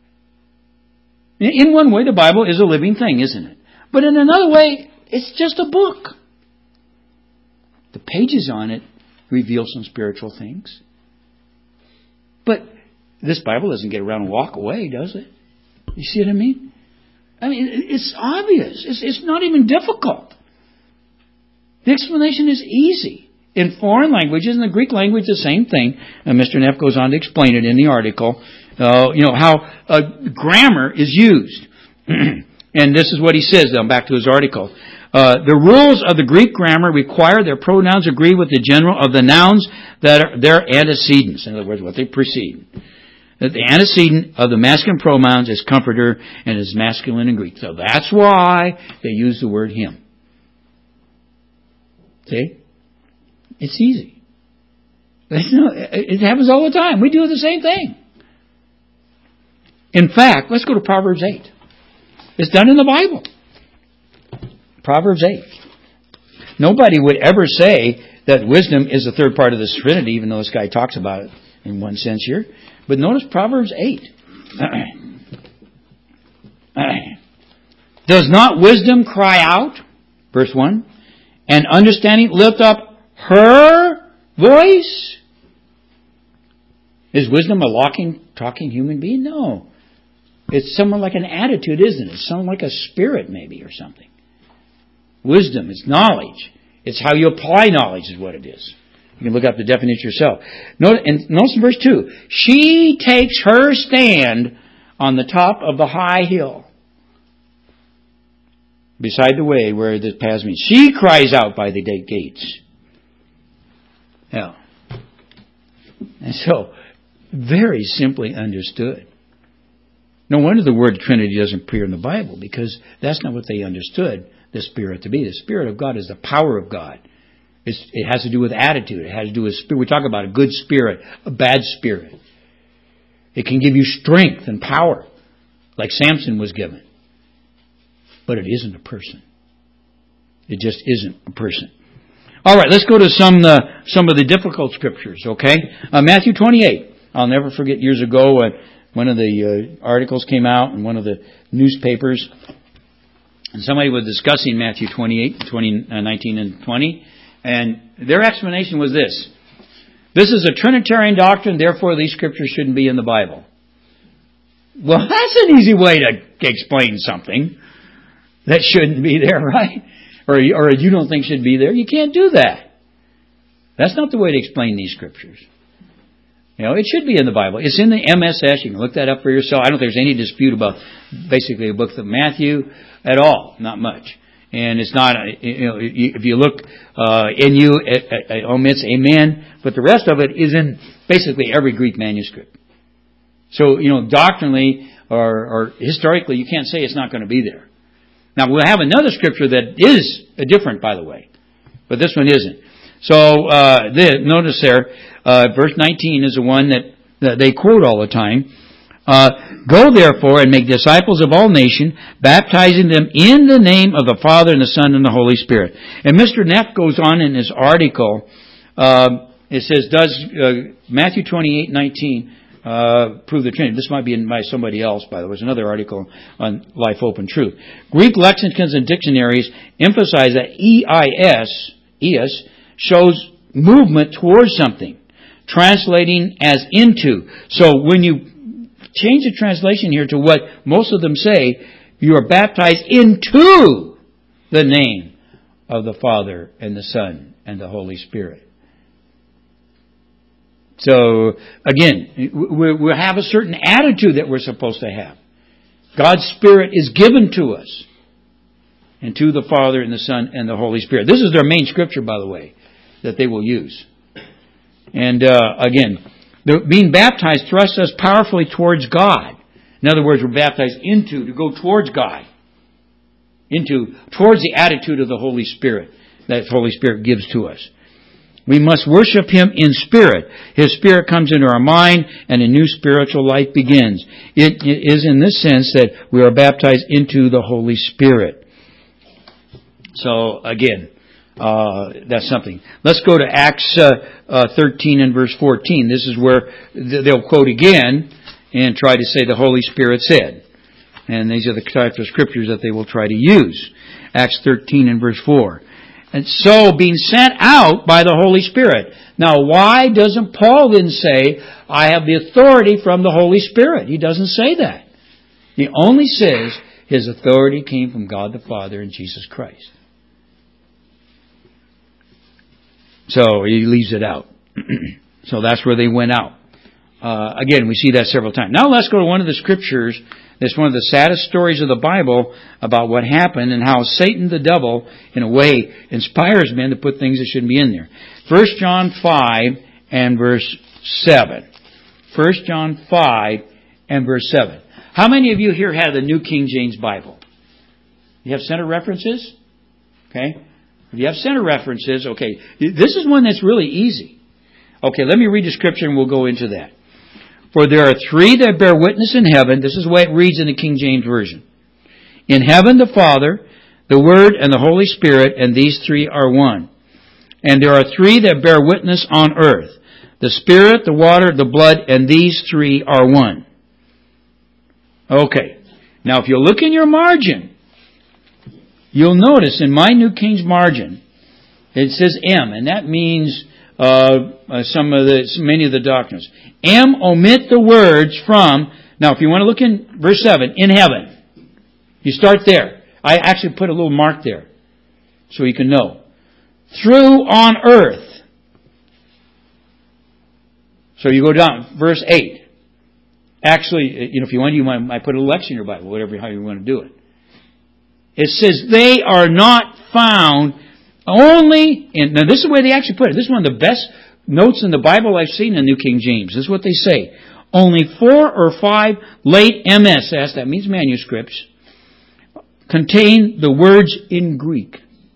Speaker 1: In one way, the Bible is a living thing, isn't it? But in another way, it's just a book. The pages on it reveal some spiritual things. But this Bible doesn't get around and walk away, does it? You see what I mean? I mean, it's obvious. It's, it's not even difficult. The explanation is easy. In foreign languages, in the Greek language, the same thing. And Mister Neff goes on to explain it in the article. Uh, you know, how uh, grammar is used. And this is what he says, now back to his article. Uh, the rules of the Greek grammar require their pronouns agree with the general of the nouns that are their antecedents. In other words, what they precede. That the antecedent of the masculine pronouns is comforter and is masculine in Greek. So that's why they use the word him. See? It's easy. It happens all the time. We do the same thing. In fact, let's go to Proverbs eight. It's done in the Bible. Proverbs eight. Nobody would ever say that wisdom is the third part of the Trinity, even though this guy talks about it in one sense here. But notice Proverbs eight. Does not wisdom cry out? Verse one. And understanding lift up her voice? Is wisdom a walking, talking human being? No. It's somewhat like an attitude, isn't it? It's something like a spirit maybe or something. Wisdom is knowledge. It's how you apply knowledge is what it is. You can look up the definition yourself. Notice, and notice in verse two. She takes her stand on the top of the high hill, beside the way where the paths meet. She cries out by the gates. Yeah. And so, very simply understood. No wonder the word Trinity doesn't appear in the Bible, because that's not what they understood the Spirit to be. The Spirit of God is the power of God. It's, it has to do with attitude. It has to do with spirit. We talk about a good spirit, a bad spirit. It can give you strength and power, like Samson was given. But it isn't a person. It just isn't a person. All right, let's go to some uh, some of the difficult scriptures, okay? Uh, Matthew twenty-eight. I'll never forget years ago when one of the uh, articles came out in one of the newspapers, and somebody was discussing Matthew twenty-eight, twenty, uh, nineteen and twenty, and their explanation was this. This is a Trinitarian doctrine, therefore these scriptures shouldn't be in the Bible. Well, that's an easy way to explain something that shouldn't be there, right? Or, or you don't think should be there. You can't do that. That's not the way to explain these scriptures. You know, it should be in the Bible. It's in the M S S. You can look that up for yourself. I don't think there's any dispute about basically the book of Matthew at all. Not much. And it's not, you know, if you look, uh, N U, it, it omits amen, but the rest of it is in basically every Greek manuscript. So, you know, doctrinally or, or historically, you can't say it's not going to be there. Now, we'll have another scripture that is different, by the way, but this one isn't. So, uh, this, notice there, uh, verse nineteen is the one that, that they quote all the time. Uh, Go therefore and make disciples of all nations, baptizing them in the name of the Father and the Son and the Holy Spirit. And Mister Neff goes on in his article. Uh, it says, "Does uh, Matthew twenty-eight nineteen uh, prove the Trinity?" This might be in by somebody else, by the way. There's another article on Life, Hope, and Truth. Greek lexicons and dictionaries emphasize that E I S eos, shows movement towards something. Translating as into. So when you change the translation here to what most of them say, you are baptized into the name of the Father and the Son and the Holy Spirit. So, again, we have a certain attitude that we're supposed to have. God's Spirit is given to us. And to the Father and the Son and the Holy Spirit. This is their main scripture, by the way, that they will use. And uh, again, the, being baptized thrusts us powerfully towards God. In other words, we're baptized into, to go towards God. Into, towards the attitude of the Holy Spirit that the Holy Spirit gives to us. We must worship Him in spirit. His Spirit comes into our mind and a new spiritual life begins. It, it is in this sense that we are baptized into the Holy Spirit. So, again, uh, that's something. Let's go to Acts uh, uh, thirteen and verse fourteen. This is where they'll quote again and try to say the Holy Spirit said. And these are the types of scriptures that they will try to use. Acts thirteen and verse four. And so, being sent out by the Holy Spirit. Now, why doesn't Paul then say, I have the authority from the Holy Spirit? He doesn't say that. He only says his authority came from God the Father and Jesus Christ. So, he leaves it out. So, that's where they went out. Uh, again, we see that several times. Now, let's go to one of the scriptures. That's one of the saddest stories of the Bible about what happened and how Satan, the devil, in a way, inspires men to put things that shouldn't be in there. First John five and verse seven. First John five and verse seven. How many of you here have the New King James Bible? You have center references? Okay. If you have center references, okay. This is one that's really easy. Okay, let me read the scripture and we'll go into that. For there are three that bear witness in heaven. This is the way it reads in the King James Version. In heaven the Father, the Word, and the Holy Spirit, and these three are one. And there are three that bear witness on earth. The Spirit, the water, the blood, and these three are one. Okay. Now if you look in your margin, you'll notice in my New King's margin, it says M, and that means uh, uh, some of the many of the doctrines. M, omit the words from, now if you want to look in verse seven, in heaven. You start there. I actually put a little mark there so you can know. Through on earth. So you go down, verse eight. Actually, you know, if you want, you might, might put a little X in your Bible, whatever, how you want to do it. It says, they are not found only in, now this is the way they actually put it. This is one of the best notes in the Bible I've seen in New King James. This is what they say. Only four or five late M S S, that means manuscripts, contain the words in Greek.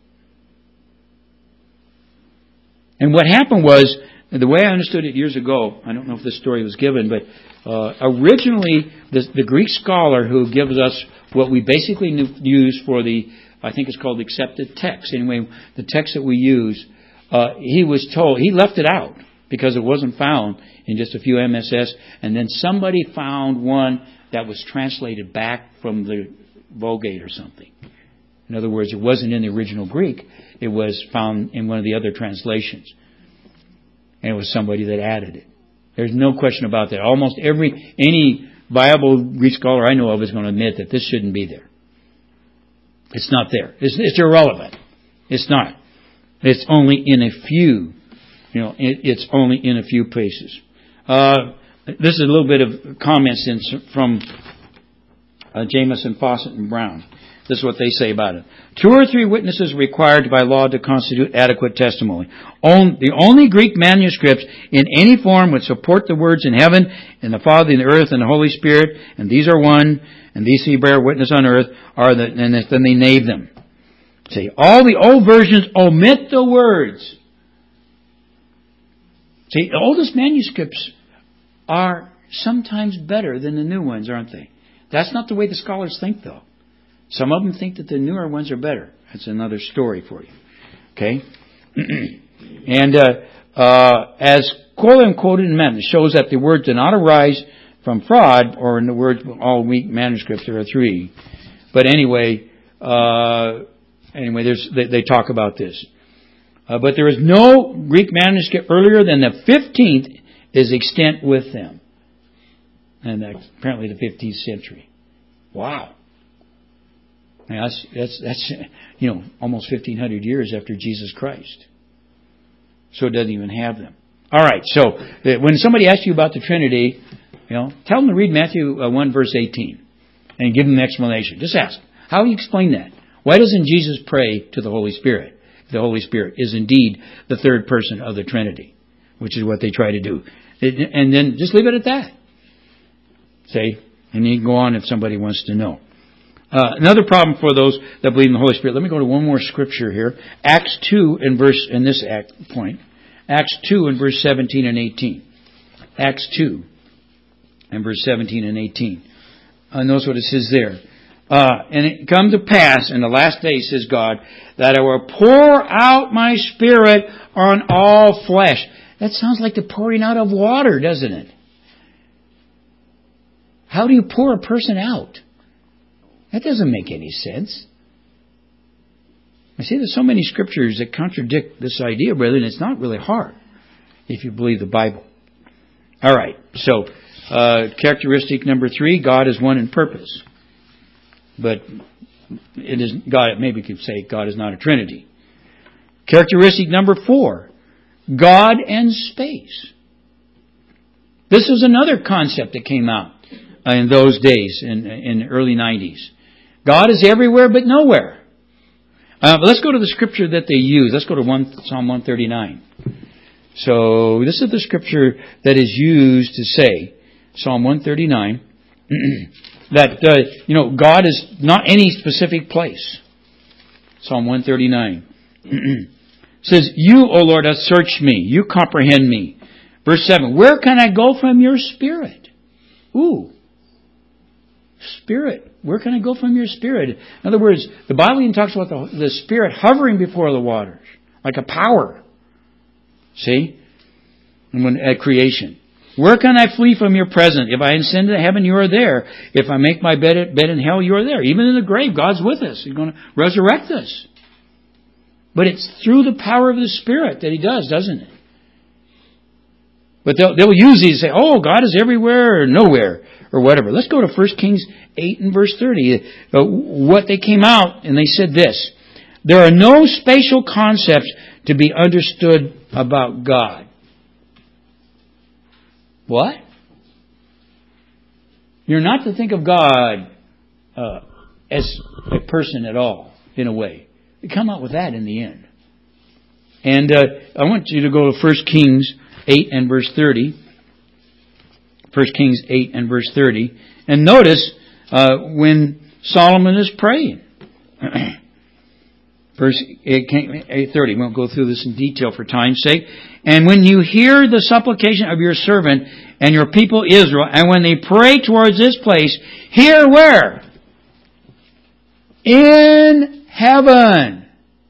Speaker 1: And what happened was, the way I understood it years ago, I don't know if this story was given, but uh, originally the, the Greek scholar who gives us what we basically use for the, I think it's called accepted text. Anyway, the text that we use, uh, he was told, he left it out because it wasn't found in just a few M S S. And then somebody found one that was translated back from the Vulgate or something. In other words, it wasn't in the original Greek. It was found in one of the other translations. And it was somebody that added it. There's no question about that. Almost every, any Bible Greek scholar I know of is going to admit that this shouldn't be there. It's not there. It's, it's irrelevant. It's not. It's only in a few, you know, it, it's only in a few places. Uh, this is a little bit of comments in, from uh, Jamieson, Fawcett, and Brown. This is what they say about it. Two or three witnesses required by law to constitute adequate testimony. On, the only Greek manuscripts in any form would support the words in heaven, and the Father, and the earth, and the Holy Spirit, and these are one, and these three bear witness on earth, are the, and then they name them. See, all the old versions omit the words. See, the oldest manuscripts are sometimes better than the new ones, aren't they? That's not the way the scholars think, though. Some of them think that the newer ones are better. That's another story for you. Okay? and uh, uh, as Colin quoted in Men, it shows that the words did not arise from fraud, or in the words, all weak manuscripts, there are three. But anyway, uh, anyway, there's, they, they talk about this. Uh, but there is no Greek manuscript earlier than the fifteenth is extant with them. And that's apparently the fifteenth century. Wow. Now that's, that's, that's, you know, almost fifteen hundred years after Jesus Christ. So it doesn't even have them. All right, so when somebody asks you about the Trinity, you know, tell them to read Matthew one, verse eighteen, and give them an explanation. Just ask them, how do you explain that? Why doesn't Jesus pray to the Holy Spirit? The Holy Spirit is indeed the third person of the Trinity, which is what they try to do. And then just leave it at that. Say, and you can go on if somebody wants to know. Uh, another problem for those that believe in the Holy Spirit. Let me go to one more scripture here. Acts two and verse, in this act point. Acts two and verse seventeen and eighteen. Acts two and verse seventeen and eighteen. Uh, notice what it says there. Uh, and it come to pass in the last days, says God, that I will pour out my Spirit on all flesh. That sounds like the pouring out of water, doesn't it? How do you pour a person out? That doesn't make any sense. I see there's so many scriptures that contradict this idea, brother, and it's not really hard if you believe the Bible. All right, so uh, characteristic number three, God is one in purpose. But it is God. Maybe you could say God is not a Trinity. Characteristic number four, God and space. This is another concept that came out in those days, in, in the early nineties. God is everywhere but nowhere. Uh, but let's go to the scripture that they use. Let's go to one, Psalm one thirty-nine. So this is the scripture that is used to say, Psalm one thirty-nine, that, uh, you know, God is not any specific place. Psalm one thirty-nine. Says, you, O Lord, have searched me. You comprehend me. Verse seven. Where can I go from your Spirit? Ooh. Spirit. Where can I go from your Spirit? In other words, the Bible even talks about the, the Spirit hovering before the waters. Like a power. See? And when, at creation. Where can I flee from your presence? If I ascend to heaven, you are there. If I make my bed, bed in hell, you are there. Even in the grave, God's with us. He's going to resurrect us. But it's through the power of the Spirit that He does, doesn't it? But they'll, they'll use these and say, oh, God is everywhere or nowhere or whatever. Let's go to First Kings eight and verse thirty. Uh, what they came out and they said this. There are no spatial concepts to be understood about God. What? You're not to think of God uh, as a person at all, in a way. They come out with that in the end. And uh, I want you to go to First Kings eight and verse thirty. First Kings eight and verse thirty. And notice uh, when Solomon is praying. Verse eight thirty. We won't go through this in detail for time's sake. And when you hear the supplication of your servant and your people Israel, and when they pray towards this place, hear where? In heaven.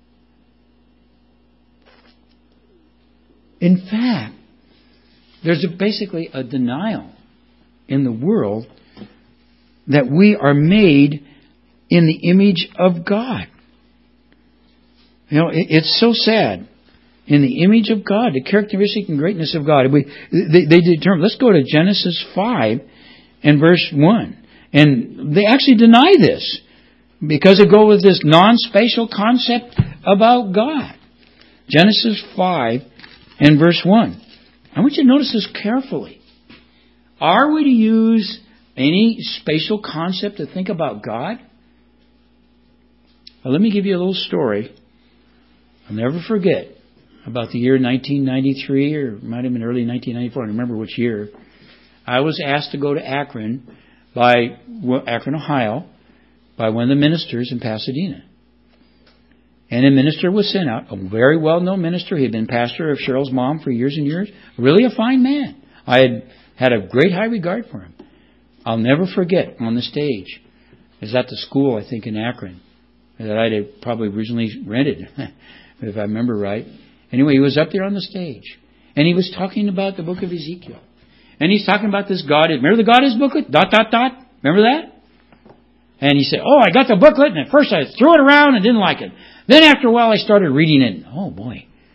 Speaker 1: In fact, there's a, basically a denial in the world that we are made in the image of God. You know, it, it's so sad. In the image of God, the characteristic and greatness of God. We, they, they determine. Let's go to Genesis five and verse one. And they actually deny this because they go with this non-spatial concept about God. Genesis five and verse one. I want you to notice this carefully. Are we to use any spatial concept to think about God? Well, let me give you a little story. I'll never forget about the year nineteen ninety-three, or it might have been early nineteen ninety-four. I don't remember which year. I was asked to go to Akron, by Akron, Ohio, by one of the ministers in Pasadena. And a minister was sent out, a very well-known minister. He had been pastor of Cheryl's mom for years and years. Really a fine man. I had had a great high regard for him. I'll never forget on the stage. It was at the school, I think, in Akron, that I had probably originally rented, if I remember right. Anyway, he was up there on the stage. And he was talking about the book of Ezekiel. And he's talking about this God. Remember the Goddess booklet? Dot, dot, dot. Remember that? And he said, oh, I got the booklet. And at first I threw it around and didn't like it. Then after a while I started reading it. Oh, boy.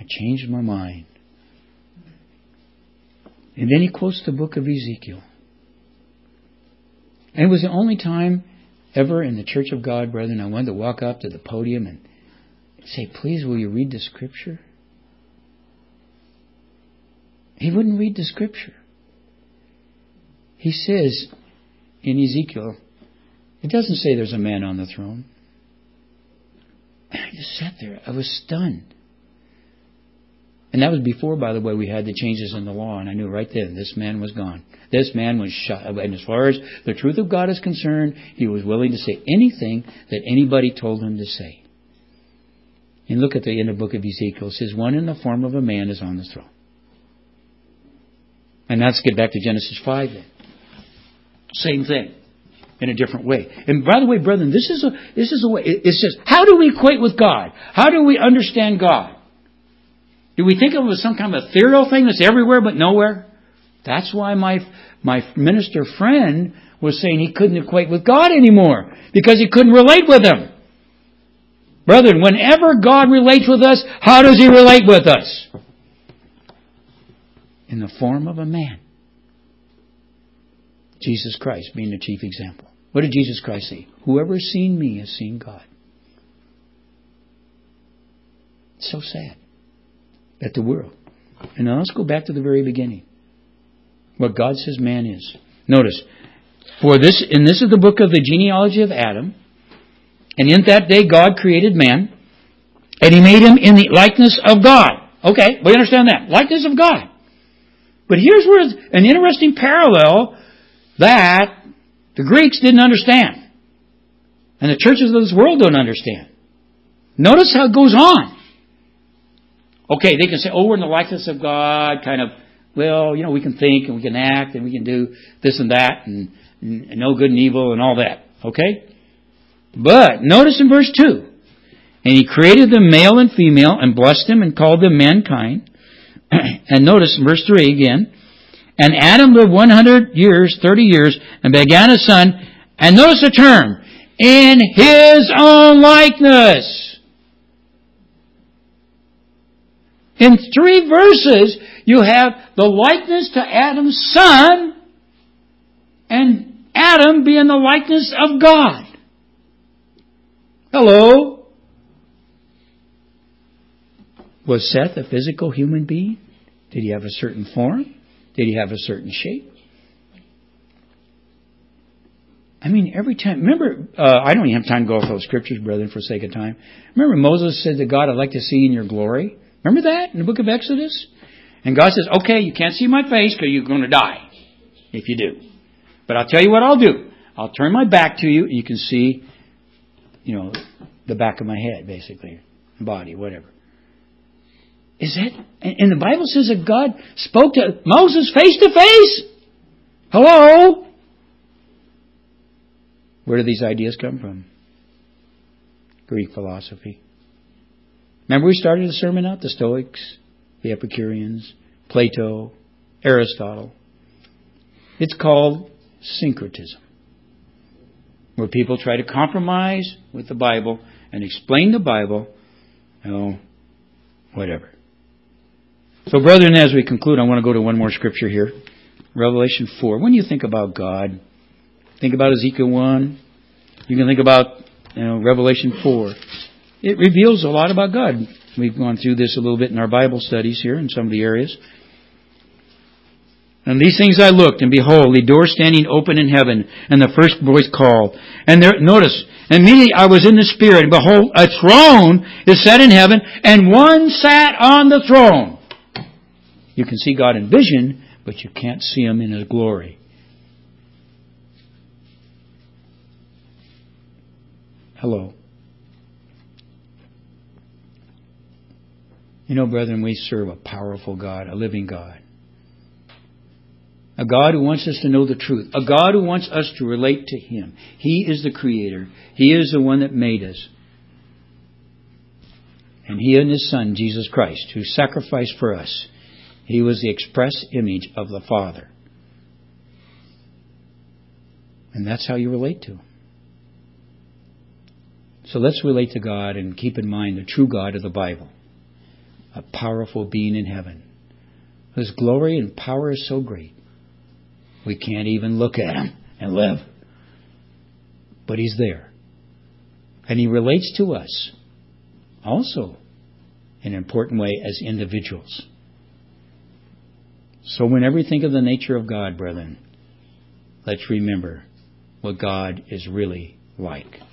Speaker 1: I changed my mind. And then he quotes the book of Ezekiel. And it was the only time ever in the Church of God, brethren, I wanted to walk up to the podium and say, please, will you read the Scripture? He wouldn't read the Scripture. He says in Ezekiel, it doesn't say there's a man on the throne. And I just sat there. I was stunned. And that was before, by the way, we had the changes in the law. And I knew right then this man was gone. This man was shot. And as far as the truth of God is concerned, he was willing to say anything that anybody told him to say. And look at the end of the book of Ezekiel. It says, one in the form of a man is on the throne. And let's get back to Genesis five then. Same thing. In a different way. And by the way, brethren, this is a this is a way. It says, how do we equate with God? How do we understand God? Do we think of it as some kind of ethereal thing that's everywhere but nowhere? That's why my my minister friend was saying he couldn't equate with God anymore because he couldn't relate with Him. Brethren, whenever God relates with us, how does He relate with us? In the form of a man. Jesus Christ being the chief example. What did Jesus Christ say? Whoever has seen me has seen God. It's so sad that the world. And now let's go back to the very beginning. What God says man is. Notice, for this, and this is the book of the genealogy of Adam. And in that day God created man. And He made him in the likeness of God. Okay, we understand that. Likeness of God. But here's where an interesting parallel that the Greeks didn't understand. And the churches of this world don't understand. Notice how it goes on. Okay, they can say, oh, we're in the likeness of God, kind of, well, you know, we can think and we can act and we can do this and that and, and know good and evil and all that. Okay? But notice in verse two, and He created them male and female and blessed them and called them mankind. And notice in verse three again, and Adam lived one hundred years, thirty years, and began a son. And notice the term, in his own likeness. In three verses, you have the likeness to Adam's son, and Adam being the likeness of God. Hello? Was Seth a physical human being? Did he have a certain form? Did he have a certain shape? I mean, every time... Remember, uh, I don't even have time to go off those scriptures, brethren, for sake of time. Remember Moses said to God, I'd like to see in your glory. Remember that in the book of Exodus? And God says, okay, you can't see my face because you're going to die if you do. But I'll tell you what I'll do. I'll turn my back to you and you can see, you know, the back of my head, basically. Body, whatever. Is that... And the Bible says that God spoke to Moses face to face. Hello? Where do these ideas come from? Greek philosophy. Remember we started the sermon out? The Stoics, the Epicureans, Plato, Aristotle. It's called syncretism. Where people try to compromise with the Bible and explain the Bible, you know, whatever. So, brethren, as we conclude, I want to go to one more scripture here. Revelation four. When you think about God, think about Ezekiel one. You can think about, you know, Revelation four. It reveals a lot about God. We've gone through this a little bit in our Bible studies here in some of the areas. And these things I looked, and behold, the door standing open in heaven, and the first voice called. And there, notice, immediately I was in the Spirit, and behold, a throne is set in heaven, and one sat on the throne. You can see God in vision, but you can't see Him in His glory. Hello. You know, brethren, we serve a powerful God, a living God. A God who wants us to know the truth. A God who wants us to relate to Him. He is the Creator. He is the one that made us. And He and His Son, Jesus Christ, who sacrificed for us. He was the express image of the Father. And that's how you relate to Him. So let's relate to God and keep in mind the true God of the Bible. a powerful being in heaven. His glory and power is so great, we can't even look at Him and live. But He's there. And He relates to us also in an important way as individuals. So whenever we think of the nature of God, brethren, let's remember what God is really like.